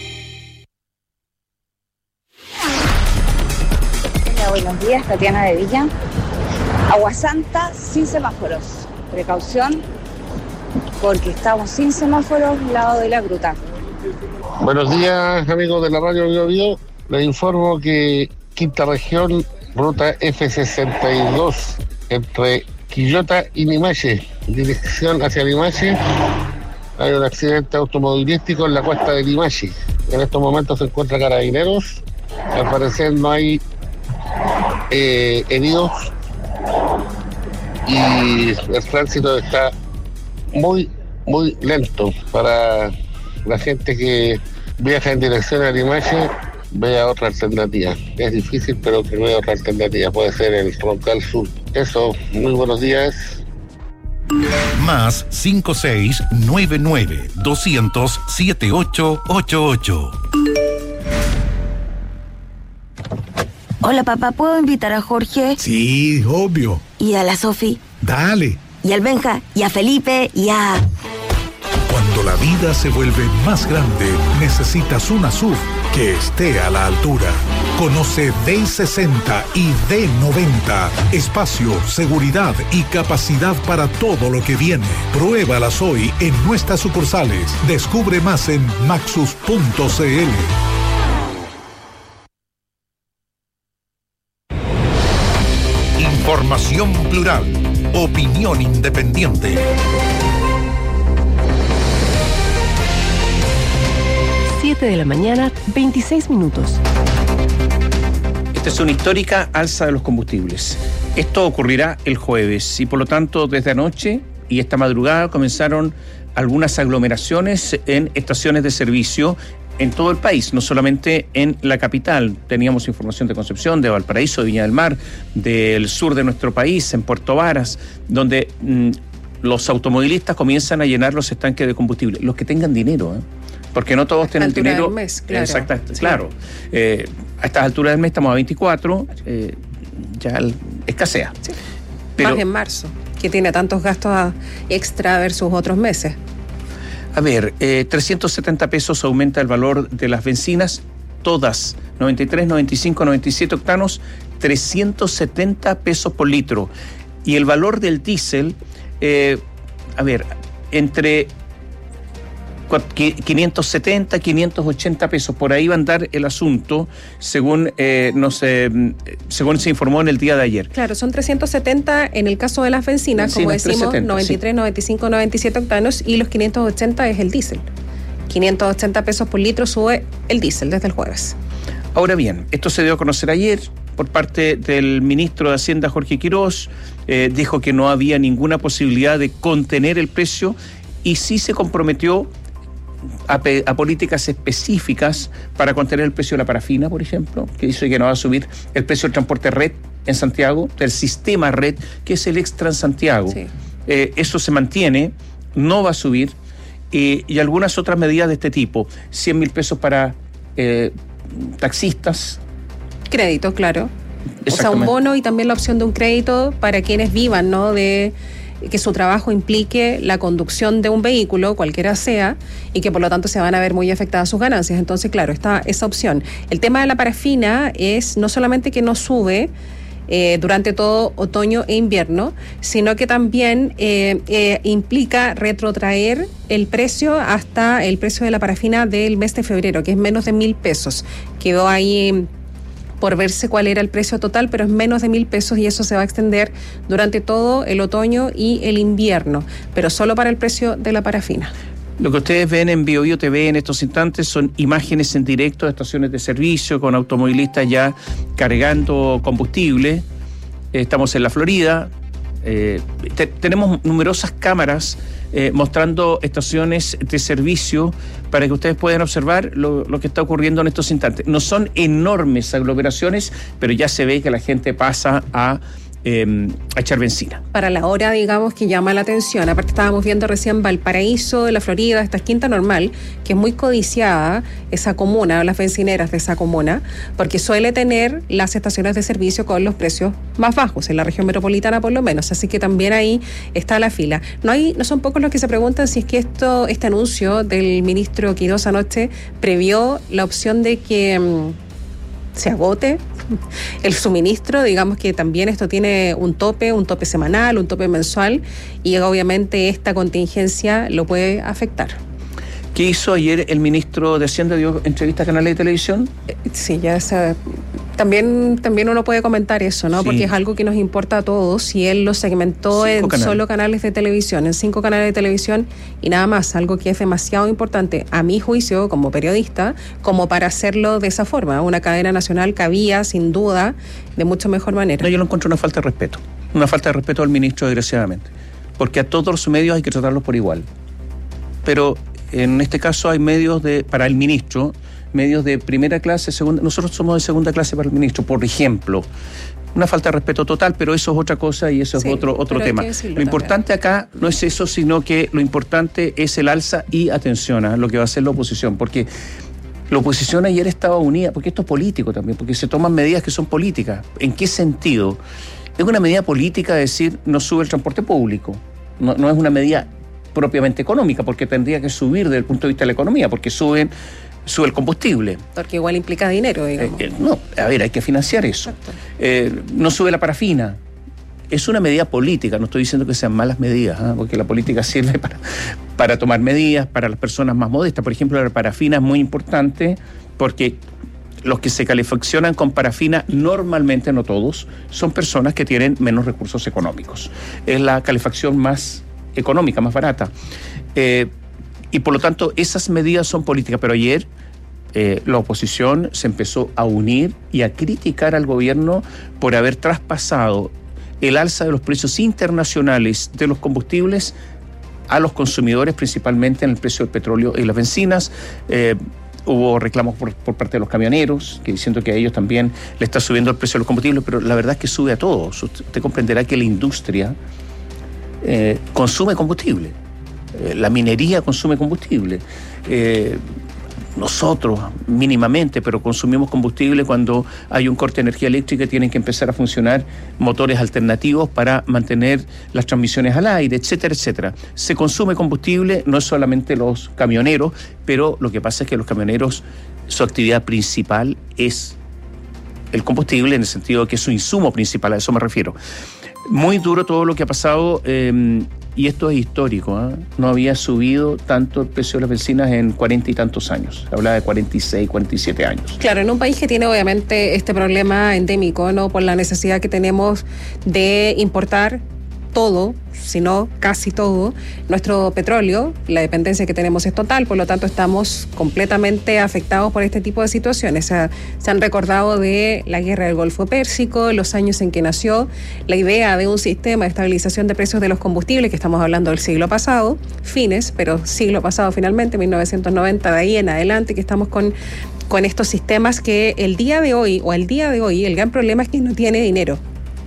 Buenos días, Tatiana de Villa. Agua Santa sin semáforos. Precaución, porque estamos sin semáforos al lado de la gruta. Buenos días, amigos de la radio Bio Bio. Les informo que Quinta Región ruta F sesenta y dos, entre Quillota y Limache, dirección hacia Limache. Hay un accidente automovilístico en la cuesta de Limache. En estos momentos se encuentra Carabineros. Al parecer no hay eh, heridos y el tránsito está muy, muy lento. Para la gente que viaja en dirección a Limache, vea otra alternativa. Es difícil, pero que vea otra alternativa. Puede ser el Troncal Sur. Eso, muy buenos días. Más cinco seis nueve nueve doscientos siete ocho ocho ocho. Hola papá, ¿puedo invitar a Jorge? Sí, obvio. ¿Y a la Sofi? Dale. ¿Y al Benja? ¿Y a Felipe? ¿Y a...? Cuando la vida se vuelve más grande, necesitas una S U V que esté a la altura. Conoce D sesenta y D noventa. Espacio, seguridad y capacidad para todo lo que viene. Pruébalas hoy en nuestras sucursales. Descubre más en maxus punto c l. Información plural. Opinión independiente. siete de la mañana, veintiséis minutos. Esta es una histórica alza de los combustibles. Esto ocurrirá el jueves y por lo tanto desde anoche y esta madrugada comenzaron algunas aglomeraciones en estaciones de servicio en todo el país, no solamente en la capital. Teníamos información de Concepción, de Valparaíso, de Viña del Mar, del sur de nuestro país, en Puerto Varas, donde mmm, los automovilistas comienzan a llenar los estanques de combustible. Los que tengan dinero, ¿eh? Porque no todos tienen altura dinero. Del mes, claro. Exacto, Sí. claro. Eh, a estas alturas del mes estamos a veinticuatro, eh, ya escasea. Sí. Pero, más en marzo, que tiene tantos gastos extra versus otros meses. A ver, eh, trescientos setenta pesos aumenta el valor de las bencinas, todas, noventa y tres, noventa y cinco, noventa y siete octanos, trescientos setenta pesos por litro. Y el valor del diésel, eh, a ver, entre quinientos setenta, quinientos ochenta pesos, por ahí va a andar el asunto, según, eh, no sé, según se informó en el día de ayer. Claro, son trescientos setenta en el caso de las bencinas, Sí, como las decimos, trescientos setenta, noventa y tres, sí. noventa y cinco, noventa y siete octanos, y los quinientos ochenta es el diésel. quinientos ochenta pesos por litro sube el diésel desde el jueves. Ahora bien, esto se dio a conocer ayer por parte del ministro de Hacienda, Jorge Quirós. Eh, dijo que no había ninguna posibilidad de contener el precio y sí se comprometió A, pe- a políticas específicas para contener el precio de la parafina, por ejemplo, que dice que no va a subir el precio del transporte red en Santiago, del sistema red, que es el Extransantiago. Sí. Eh, eso se mantiene, no va a subir, eh, y algunas otras medidas de este tipo, cien mil pesos para eh, taxistas. Crédito, claro. O sea, un Exactamente. bono y también la opción de un crédito para quienes vivan, ¿no? De que su trabajo implique la conducción de un vehículo, cualquiera sea, y que por lo tanto se van a ver muy afectadas sus ganancias. Entonces, claro, está esa opción. El tema de la parafina es no solamente que no sube eh, durante todo otoño e invierno, sino que también eh, eh, implica retrotraer el precio hasta el precio de la parafina del mes de febrero, que es menos de mil pesos. Quedó ahí por verse cuál era el precio total, pero es menos de mil pesos y eso se va a extender durante todo el otoño y el invierno, pero solo para el precio de la parafina. Lo que ustedes ven en Bio Bio T V en estos instantes son imágenes en directo de estaciones de servicio con automovilistas ya cargando combustible. Estamos en la Florida. Eh, te, tenemos numerosas cámaras eh, mostrando estaciones de servicio para que ustedes puedan observar lo, lo que está ocurriendo en estos instantes. No son enormes aglomeraciones, pero ya se ve que la gente pasa a, eh, a echar benzina. Para la hora, digamos, que llama la atención. Aparte estábamos viendo recién Valparaíso de la Florida, esta es Quinta Normal, que es muy codiciada, esa comuna, las bencineras de esa comuna, porque suele tener las estaciones de servicio con los precios más bajos, en la región metropolitana por lo menos, así que también ahí está la fila. No hay, no son pocos los que se preguntan si es que esto, este anuncio del ministro Quirós anoche previó la opción de que mmm, se agote el suministro, digamos que también esto tiene un tope, un tope semanal, un tope mensual, y obviamente esta contingencia lo puede afectar. ¿Qué hizo ayer el ministro de Hacienda? ¿Dio entrevista a canales de televisión? Sí, ya se También, también uno puede comentar eso, ¿no? Sí. Porque es algo que nos importa a todos y él lo segmentó cinco en canales. Solo canales de televisión, en cinco canales de televisión y nada más, algo que es demasiado importante, a mi juicio, como periodista, como para hacerlo de esa forma. Una cadena nacional cabía, sin duda, de mucho mejor manera. No, yo lo encuentro una falta de respeto, una falta de respeto al ministro, desgraciadamente, porque a todos los medios hay que tratarlos por igual. Pero en este caso hay medios de para el ministro, medios de primera clase, segunda, nosotros somos de segunda clase para el ministro, por ejemplo. Una falta de respeto total, pero eso es otra cosa y eso sí, es otro, otro tema. Lo importante también acá no es eso, sino que lo importante es el alza y atención a lo que va a hacer la oposición, porque la oposición ayer estaba unida, porque esto es político también, porque se toman medidas que son políticas. ¿En qué sentido? Es una medida política decir no sube el transporte público, no, no es una medida propiamente económica, porque tendría que subir desde el punto de vista de la economía, porque suben sube el combustible. Porque igual implica dinero, digamos. Eh, eh, no, a ver, hay que financiar eso. Eh, no sube la parafina. Es una medida política, no estoy diciendo que sean malas medidas, ¿eh? Porque la política sirve para, para tomar medidas para las personas más modestas. Por ejemplo, la parafina es muy importante porque los que se calefaccionan con parafina, normalmente, no todos, son personas que tienen menos recursos económicos. Es la calefacción más económica, más barata. Eh, Y por lo tanto, esas medidas son políticas. Pero ayer eh, la oposición se empezó a unir y a criticar al gobierno por haber traspasado el alza de los precios internacionales de los combustibles a los consumidores, principalmente en el precio del petróleo y las bencinas. Eh, hubo reclamos por, por parte de los camioneros, que diciendo que a ellos también le está subiendo el precio de los combustibles, pero la verdad es que sube a todos. Usted comprenderá que la industria eh, consume combustible. La minería consume combustible. Eh, nosotros, mínimamente, pero consumimos combustible cuando hay un corte de energía eléctrica y tienen que empezar a funcionar motores alternativos para mantener las transmisiones al aire, etcétera, etcétera. Se consume combustible, no es solamente los camioneros, pero lo que pasa es que los camioneros, su actividad principal es el combustible, en el sentido de que es su insumo principal, a eso me refiero. Muy duro todo lo que ha pasado, eh, y esto es histórico, ¿eh? No había subido tanto el precio de las bencinas en cuarenta y tantos años. Hablaba de cuarenta y seis, cuarenta y siete años. Claro, en un país que tiene obviamente este problema endémico, ¿no? Por la necesidad que tenemos de importar todo, sino casi todo, nuestro petróleo, la dependencia que tenemos es total, por lo tanto estamos completamente afectados por este tipo de situaciones. O sea, se han recordado de la guerra del Golfo Pérsico, los años en que nació la idea de un sistema de estabilización de precios de los combustibles, que estamos hablando del siglo pasado, fines, pero siglo pasado finalmente, mil novecientos noventa, de ahí en adelante, que estamos con, con estos sistemas que el día de hoy, o al día de hoy, el gran problema es que no tiene dinero.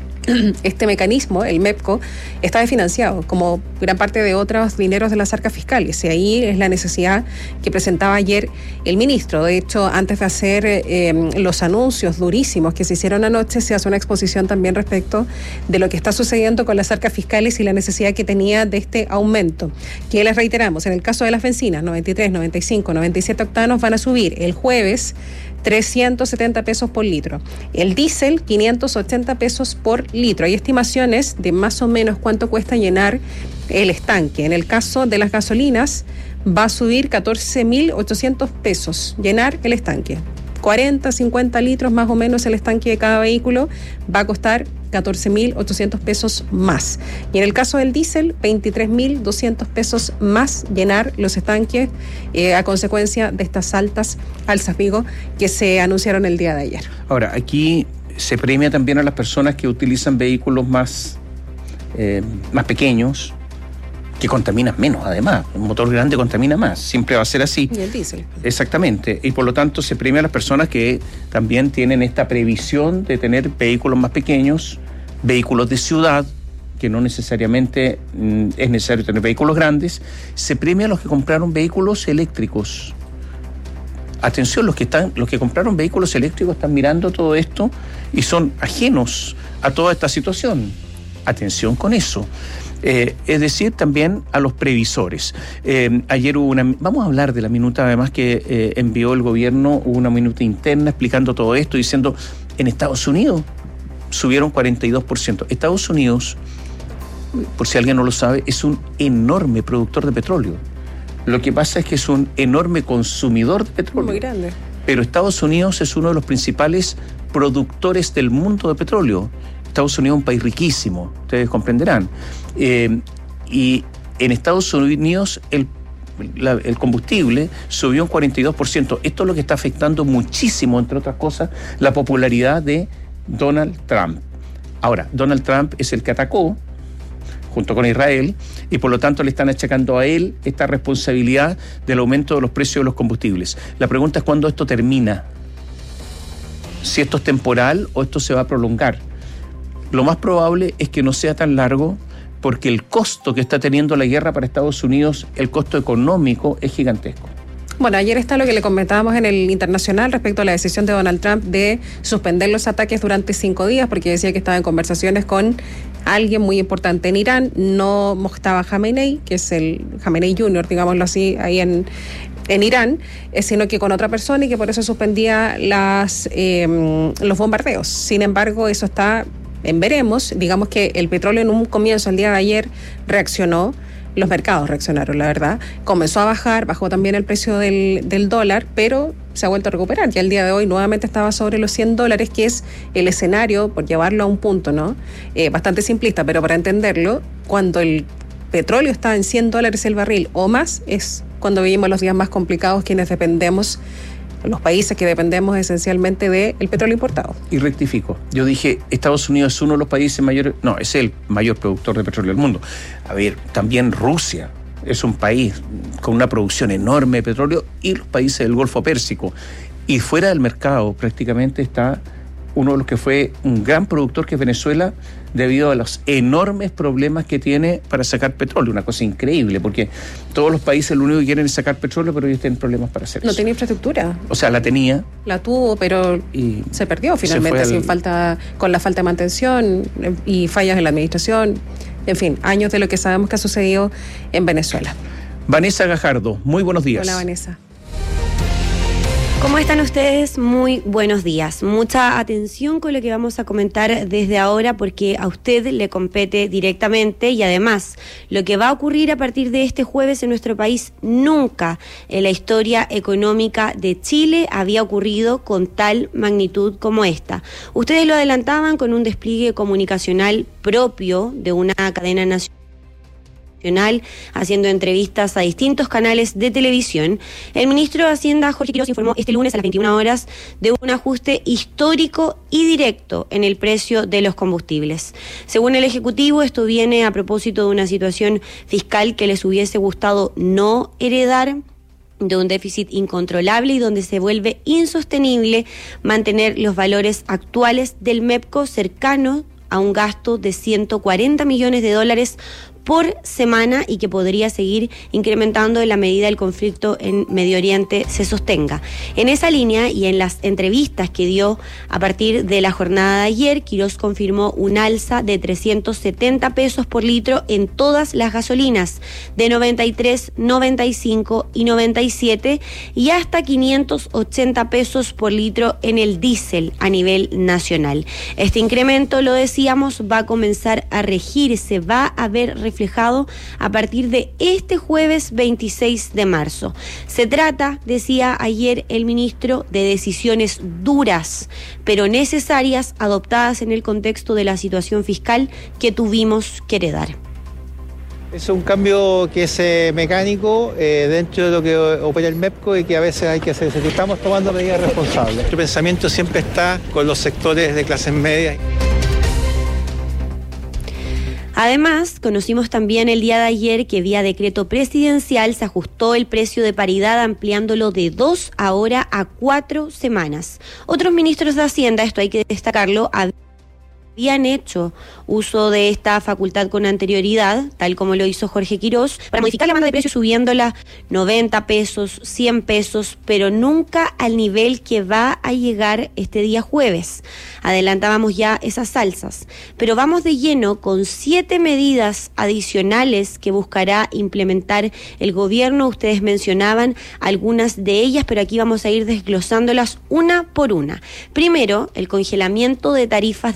Este mecanismo, el MEPCO, está desfinanciado, como gran parte de otros dineros de las arcas fiscales. Y ahí es la necesidad que presentaba ayer el ministro. De hecho, antes de hacer eh, los anuncios durísimos que se hicieron anoche, se hace una exposición también respecto de lo que está sucediendo con las arcas fiscales y la necesidad que tenía de este aumento. Que les reiteramos, en el caso de las bencinas, noventa y tres, noventa y cinco, noventa y siete octanos van a subir el jueves trescientos setenta pesos por litro. El diésel, quinientos ochenta pesos por litro. Hay estimaciones de más o menos cuánto cuesta llenar el estanque. En el caso de las gasolinas, va a subir catorce mil ochocientos pesos llenar el estanque. cuarenta, cincuenta litros más o menos el estanque de cada vehículo va a costar catorce mil ochocientos pesos más. Y en el caso del diésel, veintitrés mil doscientos pesos más llenar los estanques eh, a consecuencia de estas altas alzas, digo, que se anunciaron el día de ayer. Ahora, aquí se premia también a las personas que utilizan vehículos más, eh, más pequeños, que contaminan menos, además. Un motor grande contamina más, siempre va a ser así. Y el diésel. Exactamente, y por lo tanto se premia a las personas que también tienen esta previsión de tener vehículos más pequeños, vehículos de ciudad, que no necesariamente mm, es necesario tener vehículos grandes. Se premia a los que compraron vehículos eléctricos. Atención, los que están, los que compraron vehículos eléctricos están mirando todo esto y son ajenos a toda esta situación. Atención con eso. Eh, es decir, también a los previsores. Eh, ayer hubo una... Vamos a hablar de la minuta, además, que eh, envió el gobierno, hubo una minuta interna explicando todo esto, diciendo, en Estados Unidos subieron cuarenta y dos por ciento. Estados Unidos, por si alguien no lo sabe, es un enorme productor de petróleo. Lo que pasa es que es un enorme consumidor de petróleo. Muy grande. pero Estados Unidos es uno de los principales productores del mundo de petróleo. Estados Unidos es un país riquísimo, ustedes comprenderán. Eh, y en Estados Unidos el, la, el combustible subió un cuarenta y dos por ciento. Esto es lo que está afectando muchísimo, entre otras cosas, la popularidad de Donald Trump. Ahora, Donald Trump es el que atacó junto con Israel, y por lo tanto le están achacando a él esta responsabilidad del aumento de los precios de los combustibles. La pregunta es cuándo esto termina, si esto es temporal o esto se va a prolongar. Lo más probable es que no sea tan largo, porque el costo que está teniendo la guerra para Estados Unidos, el costo económico, es gigantesco. Bueno, ayer está lo que le comentábamos en el Internacional respecto a la decisión de Donald Trump de suspender los ataques durante cinco días, porque decía que estaba en conversaciones con alguien muy importante en Irán, no Mojtaba Khamenei, que es el Khamenei junior, digámoslo así, ahí en, en Irán, eh, sino que con otra persona, y que por eso suspendía las eh, los bombardeos. Sin embargo, eso está en veremos. Digamos que el petróleo en un comienzo, el día de ayer, reaccionó. Los mercados reaccionaron, la verdad. Comenzó a bajar, bajó también el precio del, del dólar, pero se ha vuelto a recuperar. Ya el día de hoy nuevamente estaba sobre los cien dólares, que es el escenario, por llevarlo a un punto, ¿no? Eh, bastante simplista, pero para entenderlo, cuando el petróleo está en cien dólares el barril o más, es cuando vivimos los días más complicados quienes dependemos, los países que dependemos esencialmente del petróleo importado. Y rectifico, yo dije Estados Unidos es uno de los países mayores, no, es el mayor productor de petróleo del mundo. A ver, también Rusia es un país con una producción enorme de petróleo, y los países del Golfo Pérsico. Y fuera del mercado prácticamente está uno de los que fue un gran productor, que es Venezuela, debido a los enormes problemas que tiene para sacar petróleo. Una cosa increíble, porque todos los países lo único que quieren es sacar petróleo, pero ellos tienen problemas para hacer no eso. No tenía infraestructura. O sea, la tenía. La tuvo, pero y se perdió finalmente, se sin al... falta, con la falta de mantención y fallas en la administración. En fin, años de lo que sabemos que ha sucedido en Venezuela. Vanessa Gajardo, muy buenos días. Hola, Vanessa. ¿Cómo están ustedes? Muy buenos días. Mucha atención con lo que vamos a comentar desde ahora, porque a usted le compete directamente, y además lo que va a ocurrir a partir de este jueves en nuestro país, nunca en la historia económica de Chile había ocurrido con tal magnitud como esta. Ustedes lo adelantaban con un despliegue comunicacional propio de una cadena nacional, haciendo entrevistas a distintos canales de televisión. El ministro de Hacienda, Jorge Quiroz, informó este lunes a las veintiuna horas de un ajuste histórico y directo en el precio de los combustibles. Según el Ejecutivo, esto viene a propósito de una situación fiscal que les hubiese gustado no heredar, de un déficit incontrolable y donde se vuelve insostenible mantener los valores actuales del MEPCO, cercano a un gasto de ciento cuarenta millones de dólares por semana, y que podría seguir incrementando en la medida el conflicto en Medio Oriente se sostenga. En esa línea, y en las entrevistas que dio a partir de la jornada de ayer, Quiroz confirmó un alza de trescientos setenta pesos por litro en todas las gasolinas, de noventa y tres, noventa y cinco y noventa y siete, y hasta quinientos ochenta pesos por litro en el diésel a nivel nacional. Este incremento, lo decíamos, va a comenzar a regirse, va a ver reflejado reflejado a partir de este jueves veintiséis de marzo. Se trata, decía ayer el ministro, de decisiones duras, pero necesarias, adoptadas en el contexto de la situación fiscal que tuvimos que heredar. Es un cambio que es eh, mecánico eh, dentro de lo que opera el MEPCO, y que a veces hay que hacer. Estamos tomando medidas responsables. Nuestro pensamiento siempre está con los sectores de clases medias. Además, conocimos también el día de ayer que vía decreto presidencial se ajustó el precio de paridad, ampliándolo de dos ahora a cuatro semanas. Otros ministros de Hacienda, esto hay que destacarlo, habían hecho uso de esta facultad con anterioridad, tal como lo hizo Jorge Quiroz, para modificar la banda de precios subiéndola noventa pesos, cien pesos, pero nunca al nivel que va a llegar este día jueves. Adelantábamos ya esas alzas, pero vamos de lleno con siete medidas adicionales que buscará implementar el gobierno. Ustedes mencionaban algunas de ellas, pero aquí vamos a ir desglosándolas una por una. Primero, el congelamiento de tarifas del transantiago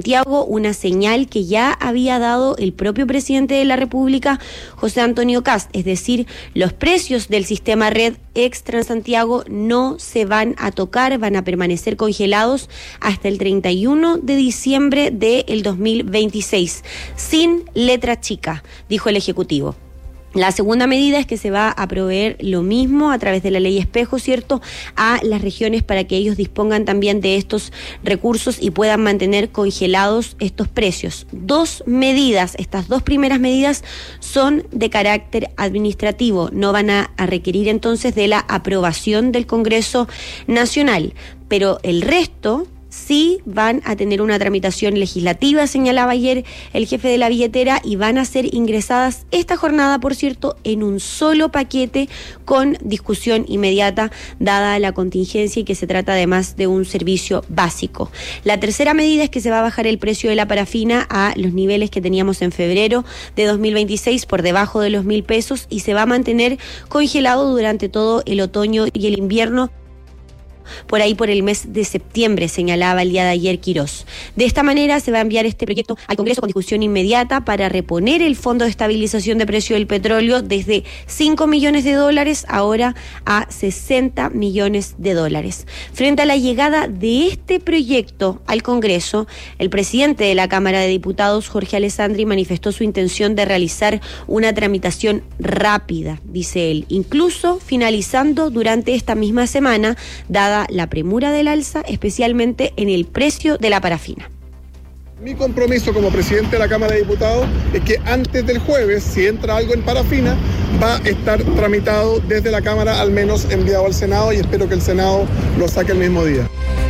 Santiago, una señal que ya había dado el propio presidente de la República, José Antonio Kast, es decir, los precios del sistema red ex Transantiago no se van a tocar, van a permanecer congelados hasta el treinta y uno de diciembre del dos mil veintiséis, sin letra chica, dijo el Ejecutivo. La segunda medida es que se va a proveer lo mismo a través de la ley espejo, ¿cierto?, a las regiones para que ellos dispongan también de estos recursos y puedan mantener congelados estos precios. Dos medidas, estas dos primeras medidas son de carácter administrativo, no van a, a requerir entonces de la aprobación del Congreso Nacional, pero el resto sí van a tener una tramitación legislativa, señalaba ayer el jefe de la billetera, y van a ser ingresadas esta jornada, por cierto, en un solo paquete con discusión inmediata, dada la contingencia y que se trata además de un servicio básico. La tercera medida es que se va a bajar el precio de la parafina a los niveles que teníamos en febrero de dos mil veintiséis, por debajo de los mil pesos, y se va a mantener congelado durante todo el otoño y el invierno, por ahí por el mes de septiembre, señalaba el día de ayer Quirós. De esta manera se va a enviar este proyecto al Congreso con discusión inmediata para reponer el Fondo de Estabilización de Precio del Petróleo desde cinco millones de dólares ahora a sesenta millones de dólares. Frente a la llegada de este proyecto al Congreso, el presidente de la Cámara de Diputados, Jorge Alessandri, manifestó su intención de realizar una tramitación rápida, dice él, incluso finalizando durante esta misma semana, dada la premura del alza, especialmente en el precio de la parafina. Mi compromiso como presidente de la Cámara de Diputados es que antes del jueves, si entra algo en parafina, va a estar tramitado desde la Cámara, al menos enviado al Senado, y espero que el Senado lo saque el mismo día.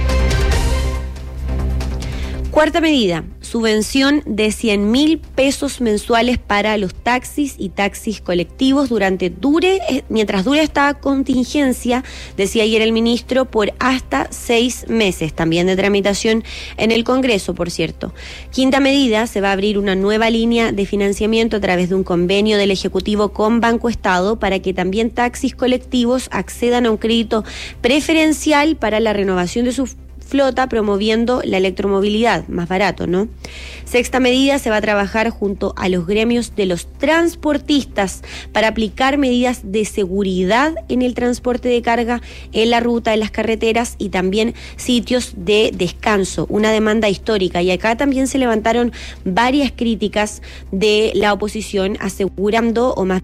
Cuarta medida, subvención de cien mil pesos mensuales para los taxis y taxis colectivos durante dure, mientras dure esta contingencia, decía ayer el ministro, por hasta seis meses, también de tramitación en el Congreso, por cierto. Quinta medida, se va a abrir una nueva línea de financiamiento a través de un convenio del Ejecutivo con Banco Estado para que también taxis colectivos accedan a un crédito preferencial para la renovación de sus flota, promoviendo la electromovilidad, más barato, ¿no? Sexta medida, se va a trabajar junto a los gremios de los transportistas para aplicar medidas de seguridad en el transporte de carga en la ruta, en las carreteras y también sitios de descanso, una demanda histórica. Y acá también se levantaron varias críticas de la oposición, asegurando, o más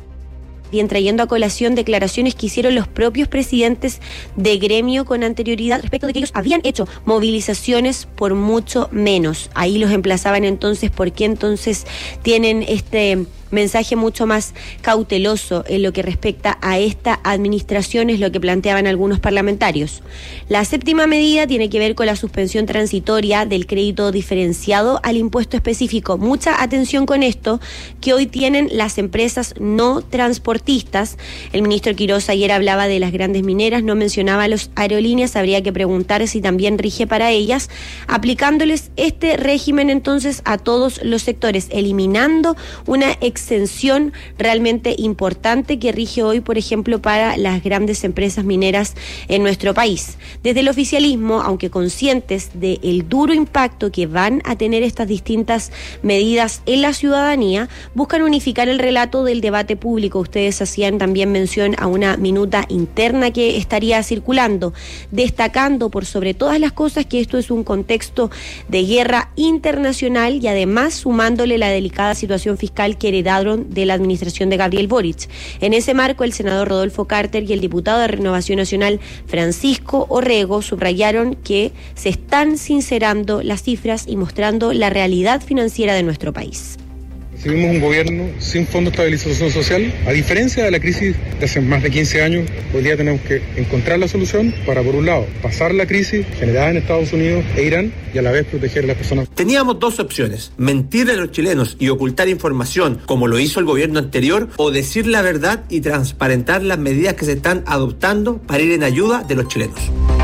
bien trayendo a colación, declaraciones que hicieron los propios presidentes de gremio con anterioridad respecto de que ellos habían hecho movilizaciones por mucho menos. Ahí los emplazaban entonces, ¿por qué entonces tienen este mensaje mucho más cauteloso en lo que respecta a esta administración? Es lo que planteaban algunos parlamentarios. La séptima medida tiene que ver con la suspensión transitoria del crédito diferenciado al impuesto específico. Mucha atención con esto que hoy tienen las empresas no transportistas. El ministro Quirós ayer hablaba de las grandes mineras, no mencionaba a las aerolíneas. Habría que preguntar si también rige para ellas, aplicándoles este régimen entonces a todos los sectores, eliminando una exención realmente importante que rige hoy, por ejemplo, para las grandes empresas mineras en nuestro país. Desde el oficialismo, aunque conscientes del duro impacto que van a tener estas distintas medidas en la ciudadanía, buscan unificar el relato del debate público. Ustedes hacían también mención a una minuta interna que estaría circulando, destacando por sobre todas las cosas que esto es un contexto de guerra internacional y además sumándole la delicada situación fiscal que heredaron de la administración de Gabriel Boric. En ese marco, el senador Rodolfo Carter y el diputado de Renovación Nacional Francisco Orrego subrayaron que se están sincerando las cifras y mostrando la realidad financiera de nuestro país. Recibimos un gobierno sin fondo de estabilización social. A diferencia de la crisis de hace más de quince años, hoy día tenemos que encontrar la solución para, por un lado, pasar la crisis generada en Estados Unidos e Irán y a la vez proteger a las personas. Teníamos dos opciones: mentirle a los chilenos y ocultar información como lo hizo el gobierno anterior, o decir la verdad y transparentar las medidas que se están adoptando para ir en ayuda de los chilenos.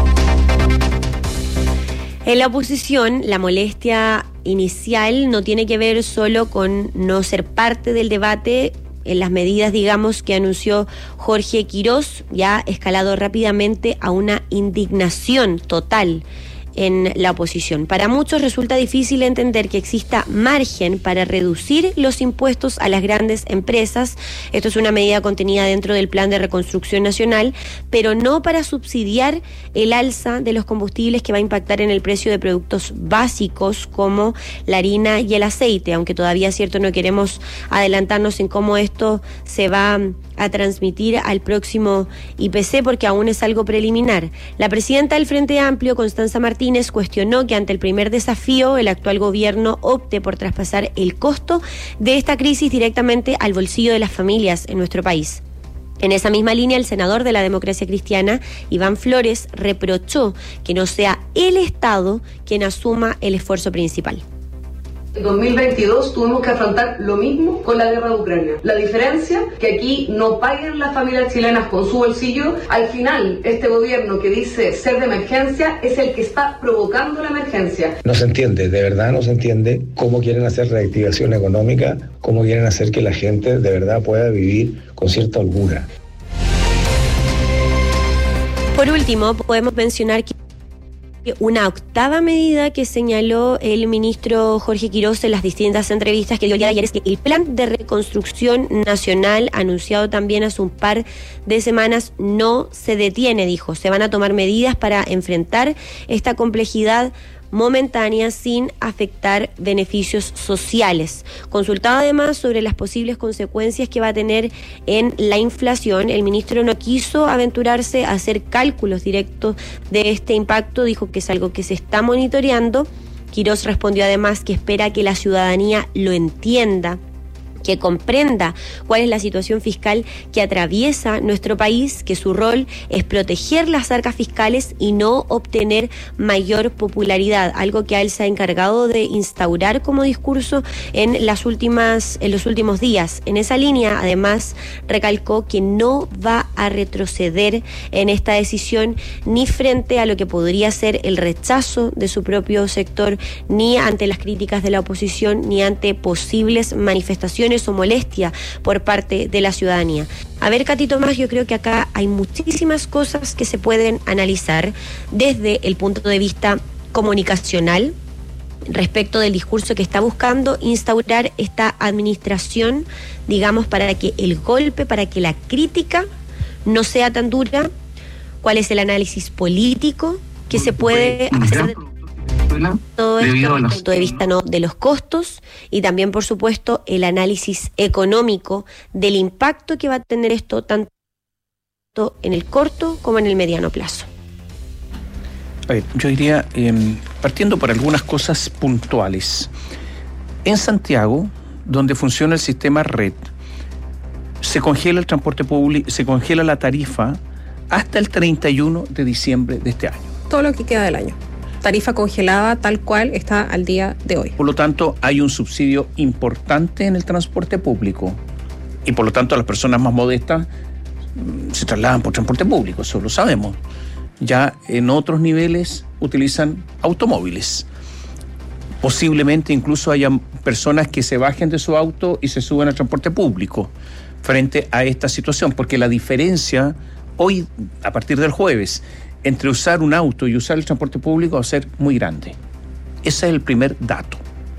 En la oposición, la molestia inicial no tiene que ver solo con no ser parte del debate en las medidas, digamos, que anunció Jorge Quirós, ya escalado rápidamente a una indignación total en la oposición. Para muchos resulta difícil entender que exista margen para reducir los impuestos a las grandes empresas. Esto es una medida contenida dentro del Plan de Reconstrucción Nacional, pero no para subsidiar el alza de los combustibles que va a impactar en el precio de productos básicos como la harina y el aceite, aunque todavía es cierto no queremos adelantarnos en cómo esto se va a transmitir al próximo I P C porque aún es algo preliminar. La presidenta del Frente Amplio, Constanza Martínez, cuestionó que ante el primer desafío el actual gobierno opte por traspasar el costo de esta crisis directamente al bolsillo de las familias en nuestro país. En esa misma línea, el senador de la Democracia Cristiana, Iván Flores, reprochó que no sea el Estado quien asuma el esfuerzo principal. En dos mil veintidós tuvimos que afrontar lo mismo con la guerra de Ucrania. La diferencia, que aquí no paguen las familias chilenas con su bolsillo. Al final, este gobierno que dice ser de emergencia es el que está provocando la emergencia. No se entiende, de verdad no se entiende cómo quieren hacer reactivación económica, cómo quieren hacer que la gente de verdad pueda vivir con cierta holgura. Por último, podemos mencionar que una octava medida que señaló el ministro Jorge Quirós en las distintas entrevistas que dio el día de ayer es que el plan de reconstrucción nacional, anunciado también hace un par de semanas, no se detiene, dijo. Se van a tomar medidas para enfrentar esta complejidad momentánea sin afectar beneficios sociales. Consultado además sobre las posibles consecuencias que va a tener en la inflación, el ministro no quiso aventurarse a hacer cálculos directos de este impacto, dijo que es algo que se está monitoreando. Quirós respondió además que espera que la ciudadanía lo entienda, que comprenda cuál es la situación fiscal que atraviesa nuestro país, que su rol es proteger las arcas fiscales y no obtener mayor popularidad, algo que él se ha encargado de instaurar como discurso en las últimas, en los últimos días. En esa línea, además, recalcó que no va a retroceder en esta decisión ni frente a lo que podría ser el rechazo de su propio sector, ni ante las críticas de la oposición, ni ante posibles manifestaciones o molestia por parte de la ciudadanía. A ver, Katy Tomás, yo creo que acá hay muchísimas cosas que se pueden analizar desde el punto de vista comunicacional respecto del discurso que está buscando instaurar esta administración, digamos, para que el golpe, para que la crítica no sea tan dura. ¿Cuál es el análisis político que se puede hacer de todo esto desde el punto de vista no de los costos y también, por supuesto, el análisis económico del impacto que va a tener esto tanto en el corto como en el mediano plazo? A ver, yo diría, eh, partiendo por algunas cosas puntuales. En Santiago, donde funciona el sistema red, se congela el transporte público, se congela la tarifa hasta el treinta y uno de diciembre de este año. Todo lo que queda del año. Tarifa congelada tal cual está al día de hoy. Por lo tanto, hay un subsidio importante en el transporte público y por lo tanto las personas más modestas se trasladan por transporte público, eso lo sabemos. Ya en otros niveles utilizan automóviles. Posiblemente incluso haya personas que se bajen de su auto y se suben al transporte público frente a esta situación, porque la diferencia hoy, a partir del jueves, entre usar un auto y usar el transporte público va a ser muy grande. Ese es el primer dato.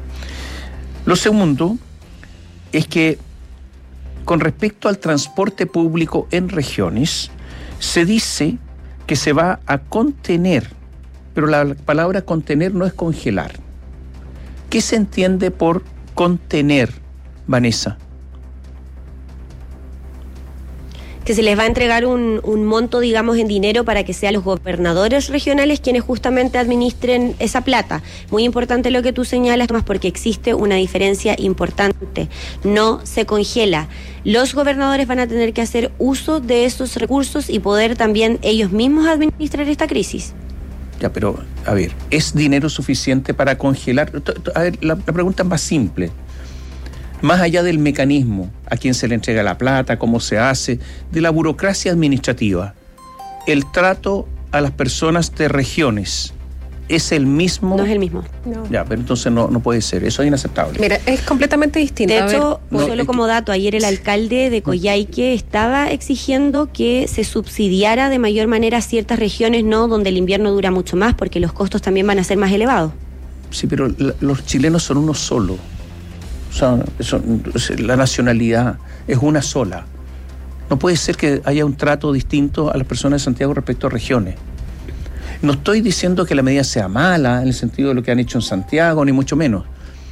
Lo segundo es que con respecto al transporte público en regiones, se dice que se va a contener, pero la palabra contener no es congelar. ¿Qué se entiende por contener, Vanessa? Que se les va a entregar un, un monto, digamos, en dinero para que sean los gobernadores regionales quienes justamente administren esa plata. Muy importante lo que tú señalas, Tomás, porque existe una diferencia importante. No se congela. Los gobernadores van a tener que hacer uso de esos recursos y poder también ellos mismos administrar esta crisis. Ya, pero, a ver, ¿es dinero suficiente para congelar? A ver, la, la pregunta es más simple. Más allá del mecanismo, a quién se le entrega la plata, cómo se hace, de la burocracia administrativa, el trato a las personas de regiones ¿Es el mismo? No es el mismo. No. Ya, pero entonces no, no puede ser. Eso es inaceptable. Mira, es completamente distinto. De A hecho, ver, solo no, como dato, ayer el alcalde de Coyhaique estaba exigiendo que se subsidiara de mayor manera ciertas regiones, ¿no?, donde el invierno dura mucho más, porque los costos también van a ser más elevados. Sí, pero la, los chilenos son uno solo. O sea, son, la nacionalidad es una sola. No puede ser que haya un trato distinto a las personas de Santiago respecto a regiones. No estoy diciendo que la medida sea mala en el sentido de lo que han hecho en Santiago, ni mucho menos.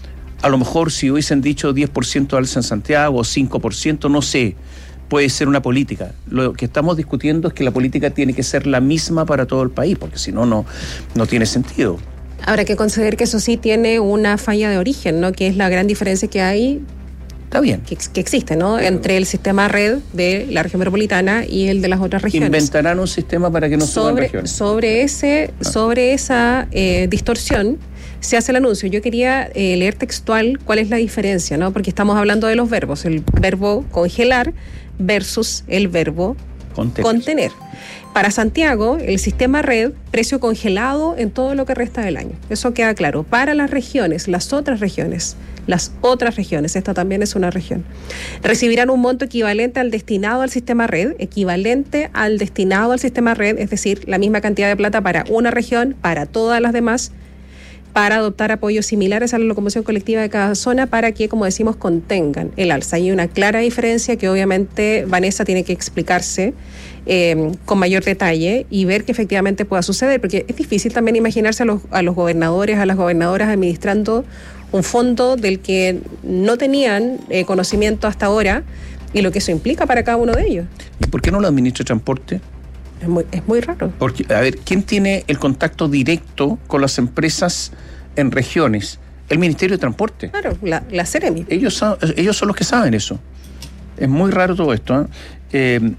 A lo mejor si hubiesen dicho diez por ciento alza en Santiago o cinco por ciento, no sé, puede ser una política. Lo que estamos discutiendo es que la política tiene que ser la misma para todo el país, porque si no, no, no tiene sentido. Habrá que considerar que eso sí tiene una falla de origen, ¿no?, que es la gran diferencia que hay. Está bien. Que, que existe, ¿no?, entre el sistema red de la región metropolitana y el de las otras regiones. Inventarán un sistema para que no suban sobre, regiones. Sobre, ese, ah. sobre esa eh, distorsión se hace el anuncio. Yo quería eh, leer textual cuál es la diferencia, ¿no?, porque estamos hablando de los verbos. El verbo congelar versus el verbo contener. contener. Para Santiago, el sistema red, precio congelado en todo lo que resta del año. Eso queda claro. Para las regiones, las otras regiones, las otras regiones, esta también es una región, recibirán un monto equivalente al destinado al sistema red, equivalente al destinado al sistema red, es decir, la misma cantidad de plata para una región, para todas las demás, para adoptar apoyos similares a la locomoción colectiva de cada zona para que, como decimos, contengan el alza. Hay una clara diferencia que obviamente Vanessa tiene que explicarse eh, con mayor detalle y ver que efectivamente pueda suceder, porque es difícil también imaginarse a los, a los gobernadores, a las gobernadoras administrando un fondo del que no tenían eh, conocimiento hasta ahora y lo que eso implica para cada uno de ellos. ¿Y por qué no lo administra Transporte? Es muy, es muy raro. Porque, a ver, ¿quién tiene el contacto directo con las empresas en regiones? El Ministerio de Transporte. Claro, la, la Seremi. Ellos son, ellos son los que saben eso. Es muy raro todo esto, ¿eh? Eh,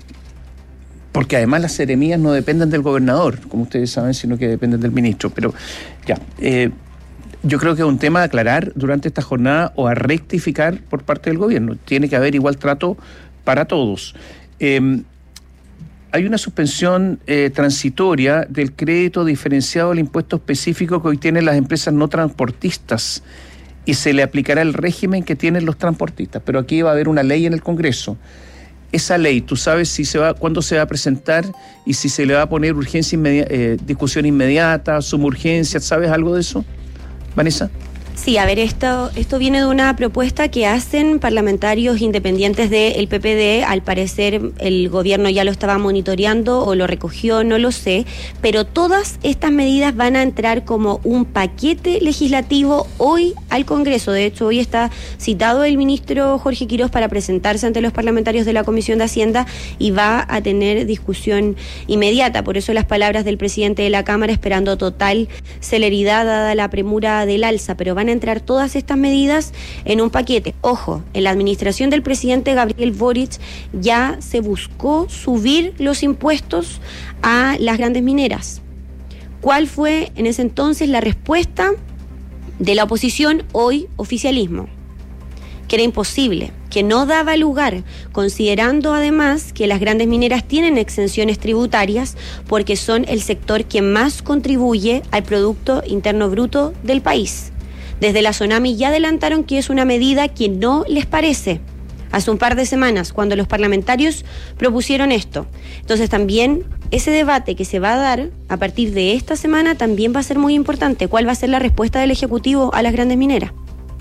porque además las seremías no dependen del gobernador, como ustedes saben, sino que dependen del ministro. Pero ya, eh, yo creo que es un tema a aclarar durante esta jornada o a rectificar por parte del gobierno. Tiene que haber igual trato para todos. Eh, Hay una suspensión eh, transitoria del crédito diferenciado al impuesto específico que hoy tienen las empresas no transportistas y se le aplicará el régimen que tienen los transportistas. Pero aquí va a haber una ley en el Congreso. Esa ley, ¿tú sabes si se va, cuándo se va a presentar y si se le va a poner urgencia inmedi- eh, discusión inmediata, suma urgencia? ¿Sabes algo de eso, Vanessa? Sí, a ver, esto, esto viene de una propuesta que hacen parlamentarios independientes del P P D. Al parecer el gobierno ya lo estaba monitoreando o lo recogió, no lo sé, pero todas estas medidas van a entrar como un paquete legislativo hoy al Congreso. De hecho, hoy está citado el ministro Jorge Quirós para presentarse ante los parlamentarios de la Comisión de Hacienda y va a tener discusión inmediata. Por eso las palabras del presidente de la Cámara, esperando total celeridad dada la premura del alza, pero van a entrar todas estas medidas en un paquete. Ojo, en la administración del presidente Gabriel Boric ya se buscó subir los impuestos a las grandes mineras. ¿Cuál fue en ese entonces la respuesta de la oposición, hoy oficialismo? Que era imposible, que no daba lugar, considerando además que las grandes mineras tienen exenciones tributarias porque son el sector que más contribuye al Producto Interno Bruto del país. Desde la Sonami ya adelantaron que es una medida que no les parece. Hace un par de semanas, cuando los parlamentarios propusieron esto. Entonces también ese debate que se va a dar a partir de esta semana también va a ser muy importante. ¿Cuál va a ser la respuesta del Ejecutivo a las grandes mineras?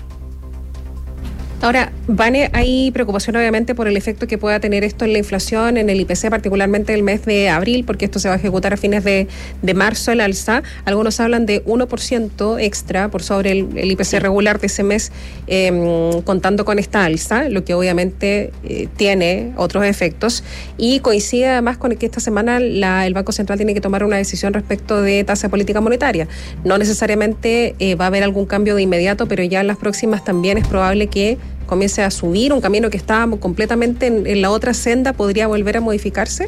Ahora, Vane, hay preocupación obviamente por el efecto que pueda tener esto en la inflación, en el I P C, particularmente el mes de abril, porque esto se va a ejecutar a fines de, de marzo el alza. Algunos hablan de uno por ciento extra por sobre el, el I P C regular de ese mes, eh, contando con esta alza, lo que obviamente eh, tiene otros efectos. Y coincide además con que esta semana la, el Banco Central tiene que tomar una decisión respecto de tasa de política monetaria. No necesariamente eh, va a haber algún cambio de inmediato, pero ya en las próximas también es probable que comience a subir, un camino que estaba completamente en, en la otra senda, ¿podría volver a modificarse?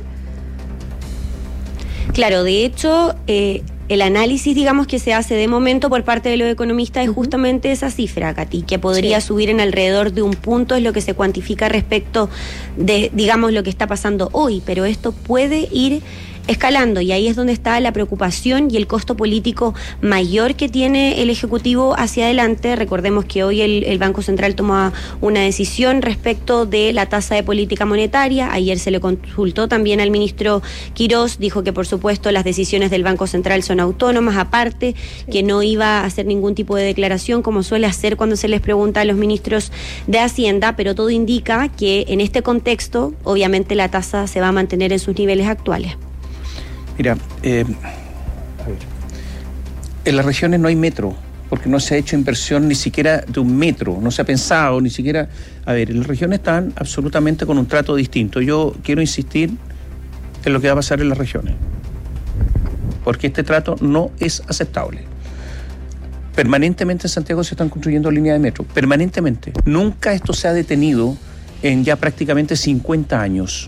Claro, de hecho, eh, el análisis, digamos, que se hace de momento por parte de los economistas es justamente esa cifra, Katy, que podría sí. subir en alrededor de un punto, es lo que se cuantifica respecto de, digamos, lo que está pasando hoy, pero esto puede ir escalando, y ahí es donde está la preocupación y el costo político mayor que tiene el Ejecutivo hacia adelante. Recordemos que hoy el, el Banco Central toma una decisión respecto de la tasa de política monetaria. Ayer se le consultó también al ministro Quirós, dijo que por supuesto las decisiones del Banco Central son autónomas, aparte que no iba a hacer ningún tipo de declaración como suele hacer cuando se les pregunta a los ministros de Hacienda, pero todo indica que en este contexto obviamente la tasa se va a mantener en sus niveles actuales. Mira, eh, a ver, en las regiones no hay metro, porque no se ha hecho inversión ni siquiera de un metro, no se ha pensado ni siquiera. A ver, las regiones están absolutamente con un trato distinto. Yo quiero insistir en lo que va a pasar en las regiones, porque este trato no es aceptable. Permanentemente en Santiago se están construyendo líneas de metro, permanentemente. Nunca esto se ha detenido en ya prácticamente cincuenta años.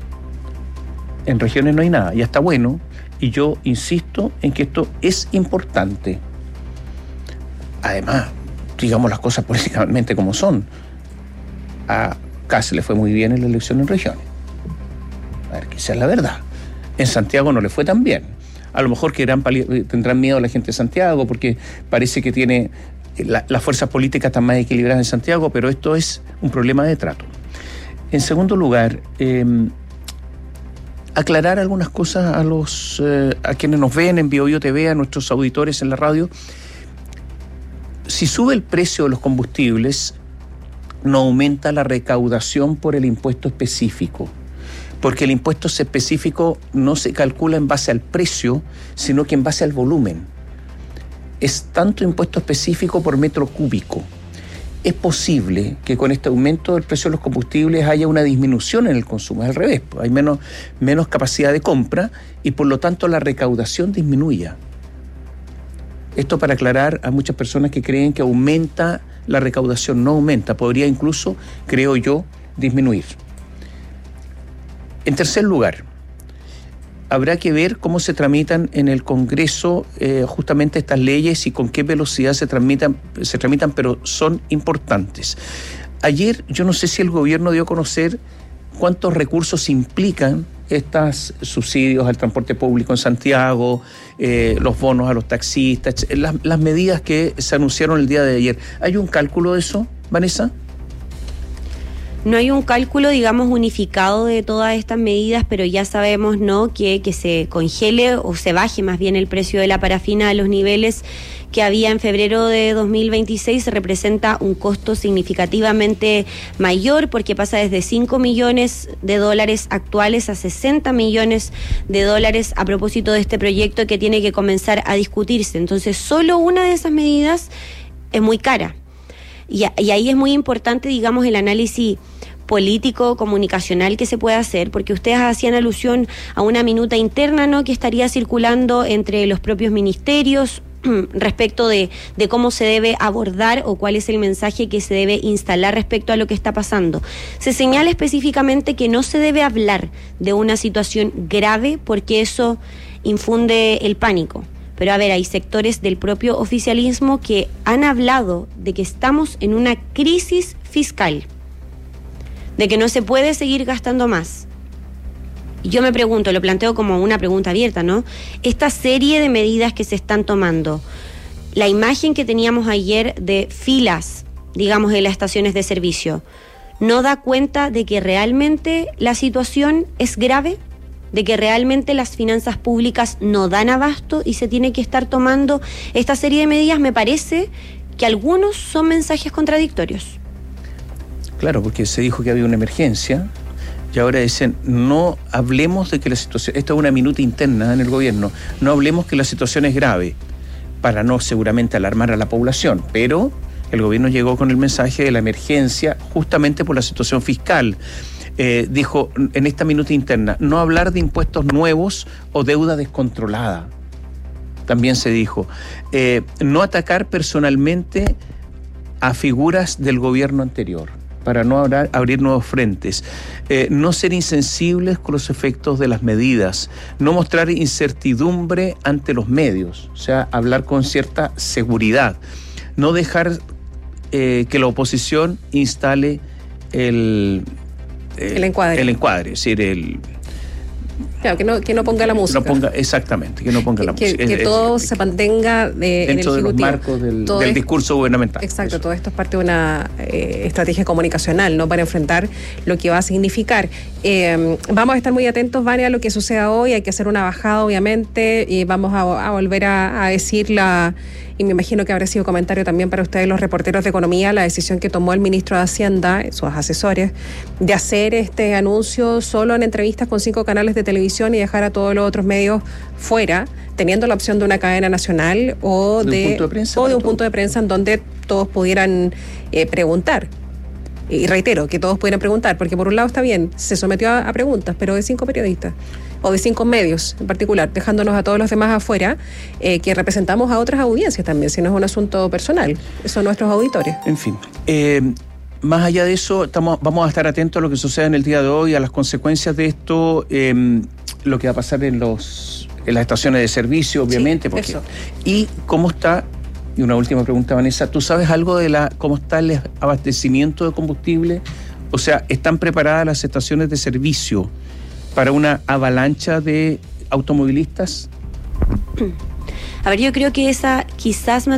En regiones no hay nada, ya está bueno, y yo insisto en que esto es importante. Además, digamos las cosas políticamente como son. A Kast le fue muy bien en la elección en regiones. A ver, que sea la verdad. En Santiago no le fue tan bien. A lo mejor que eran, tendrán miedo la gente de Santiago, porque parece que tiene la, las fuerzas políticas están más equilibradas en Santiago, pero esto es un problema de trato. En segundo lugar, eh, aclarar algunas cosas a los eh, a quienes nos ven en BioBio T V, a nuestros auditores en la radio. Si sube el precio de los combustibles, no aumenta la recaudación por el impuesto específico, porque el impuesto específico no se calcula en base al precio, sino que en base al volumen. Es tanto impuesto específico por metro cúbico. Es posible que con este aumento del precio de los combustibles haya una disminución en el consumo, es al revés, hay menos, menos capacidad de compra y por lo tanto la recaudación disminuya. Esto para aclarar a muchas personas que creen que aumenta la recaudación, no aumenta, podría incluso, creo yo, disminuir. En tercer lugar, habrá que ver cómo se tramitan en el Congreso eh, justamente estas leyes y con qué velocidad se tramitan, se tramitan, pero son importantes. Ayer yo no sé si el gobierno dio a conocer cuántos recursos implican estos subsidios al transporte público en Santiago, eh, los bonos a los taxistas, las, las medidas que se anunciaron el día de ayer. ¿Hay un cálculo de eso, Vanessa? No hay un cálculo, digamos, unificado de todas estas medidas, pero ya sabemos, ¿no?, que, que se congele o se baje más bien el precio de la parafina a los niveles que había en febrero de dos mil veintiséis representa un costo significativamente mayor, porque pasa desde cinco millones de dólares actuales a sesenta millones de dólares a propósito de este proyecto que tiene que comenzar a discutirse. Entonces, solo una de esas medidas es muy cara. Y, y ahí es muy importante, digamos, el análisis político, comunicacional que se puede hacer, porque ustedes hacían alusión a una minuta interna, ¿no?, que estaría circulando entre los propios ministerios respecto de, de cómo se debe abordar o cuál es el mensaje que se debe instalar respecto a lo que está pasando. Se señala específicamente que no se debe hablar de una situación grave porque eso infunde el pánico. Pero a ver, hay sectores del propio oficialismo que han hablado de que estamos en una crisis fiscal, de que no se puede seguir gastando más. Y yo me pregunto, lo planteo como una pregunta abierta, ¿no? Esta serie de medidas que se están tomando, la imagen que teníamos ayer de filas, digamos, en las estaciones de servicio, ¿no da cuenta de que realmente la situación es grave? ¿De que realmente las finanzas públicas no dan abasto y se tiene que estar tomando esta serie de medidas? Me parece que algunos son mensajes contradictorios. Claro, porque se dijo que había una emergencia y ahora dicen, no hablemos de que la situación, esto es una minuta interna en el gobierno, no hablemos que la situación es grave, para no seguramente alarmar a la población, pero el gobierno llegó con el mensaje de la emergencia justamente por la situación fiscal. Eh, dijo en esta minuta interna, no hablar de impuestos nuevos o deuda descontrolada. También se dijo, eh, no atacar personalmente a figuras del gobierno anterior, para no abrir, abrir nuevos frentes, eh, no ser insensibles con los efectos de las medidas, no mostrar incertidumbre ante los medios, o sea, hablar con cierta seguridad, no dejar eh, que la oposición instale el... El encuadre. El encuadre, es decir, el, Claro, que no, que no ponga la música. Que no ponga, exactamente, que no ponga la que, música. Que es, todo es, se mantenga de, dentro en el de los marcos del, del es, discurso gubernamental. Exacto, eso. Todo esto es parte de una eh, estrategia comunicacional, ¿no? Para enfrentar lo que va a significar. Eh, vamos a estar muy atentos, Vania, a lo que suceda hoy. Hay que hacer una bajada, obviamente, y vamos a, a volver a, a decir la... Y me imagino que habrá sido comentario también para ustedes, los reporteros de economía, la decisión que tomó el ministro de Hacienda, sus asesores, de hacer este anuncio solo en entrevistas con cinco canales de televisión y dejar a todos los otros medios fuera, teniendo la opción de una cadena nacional o de, de, un, punto de, prensa o de un punto de prensa en donde todos pudieran eh, preguntar. Y reitero, que todos pudieran preguntar, porque por un lado está bien, se sometió a, a preguntas, pero de cinco periodistas, o de cinco medios en particular, dejándonos a todos los demás afuera, eh, que representamos a otras audiencias también, si no es un asunto personal, son nuestros auditores. En fin, eh, más allá de eso, estamos, vamos a estar atentos a lo que suceda en el día de hoy, a las consecuencias de esto, eh, lo que va a pasar en, los, en las estaciones de servicio, obviamente, sí, porque, eso. Y cómo está... Y una última pregunta, Vanessa, ¿tú sabes algo de la cómo está el abastecimiento de combustible? O sea, ¿están preparadas las estaciones de servicio para una avalancha de automovilistas? A ver, yo creo que esa quizás me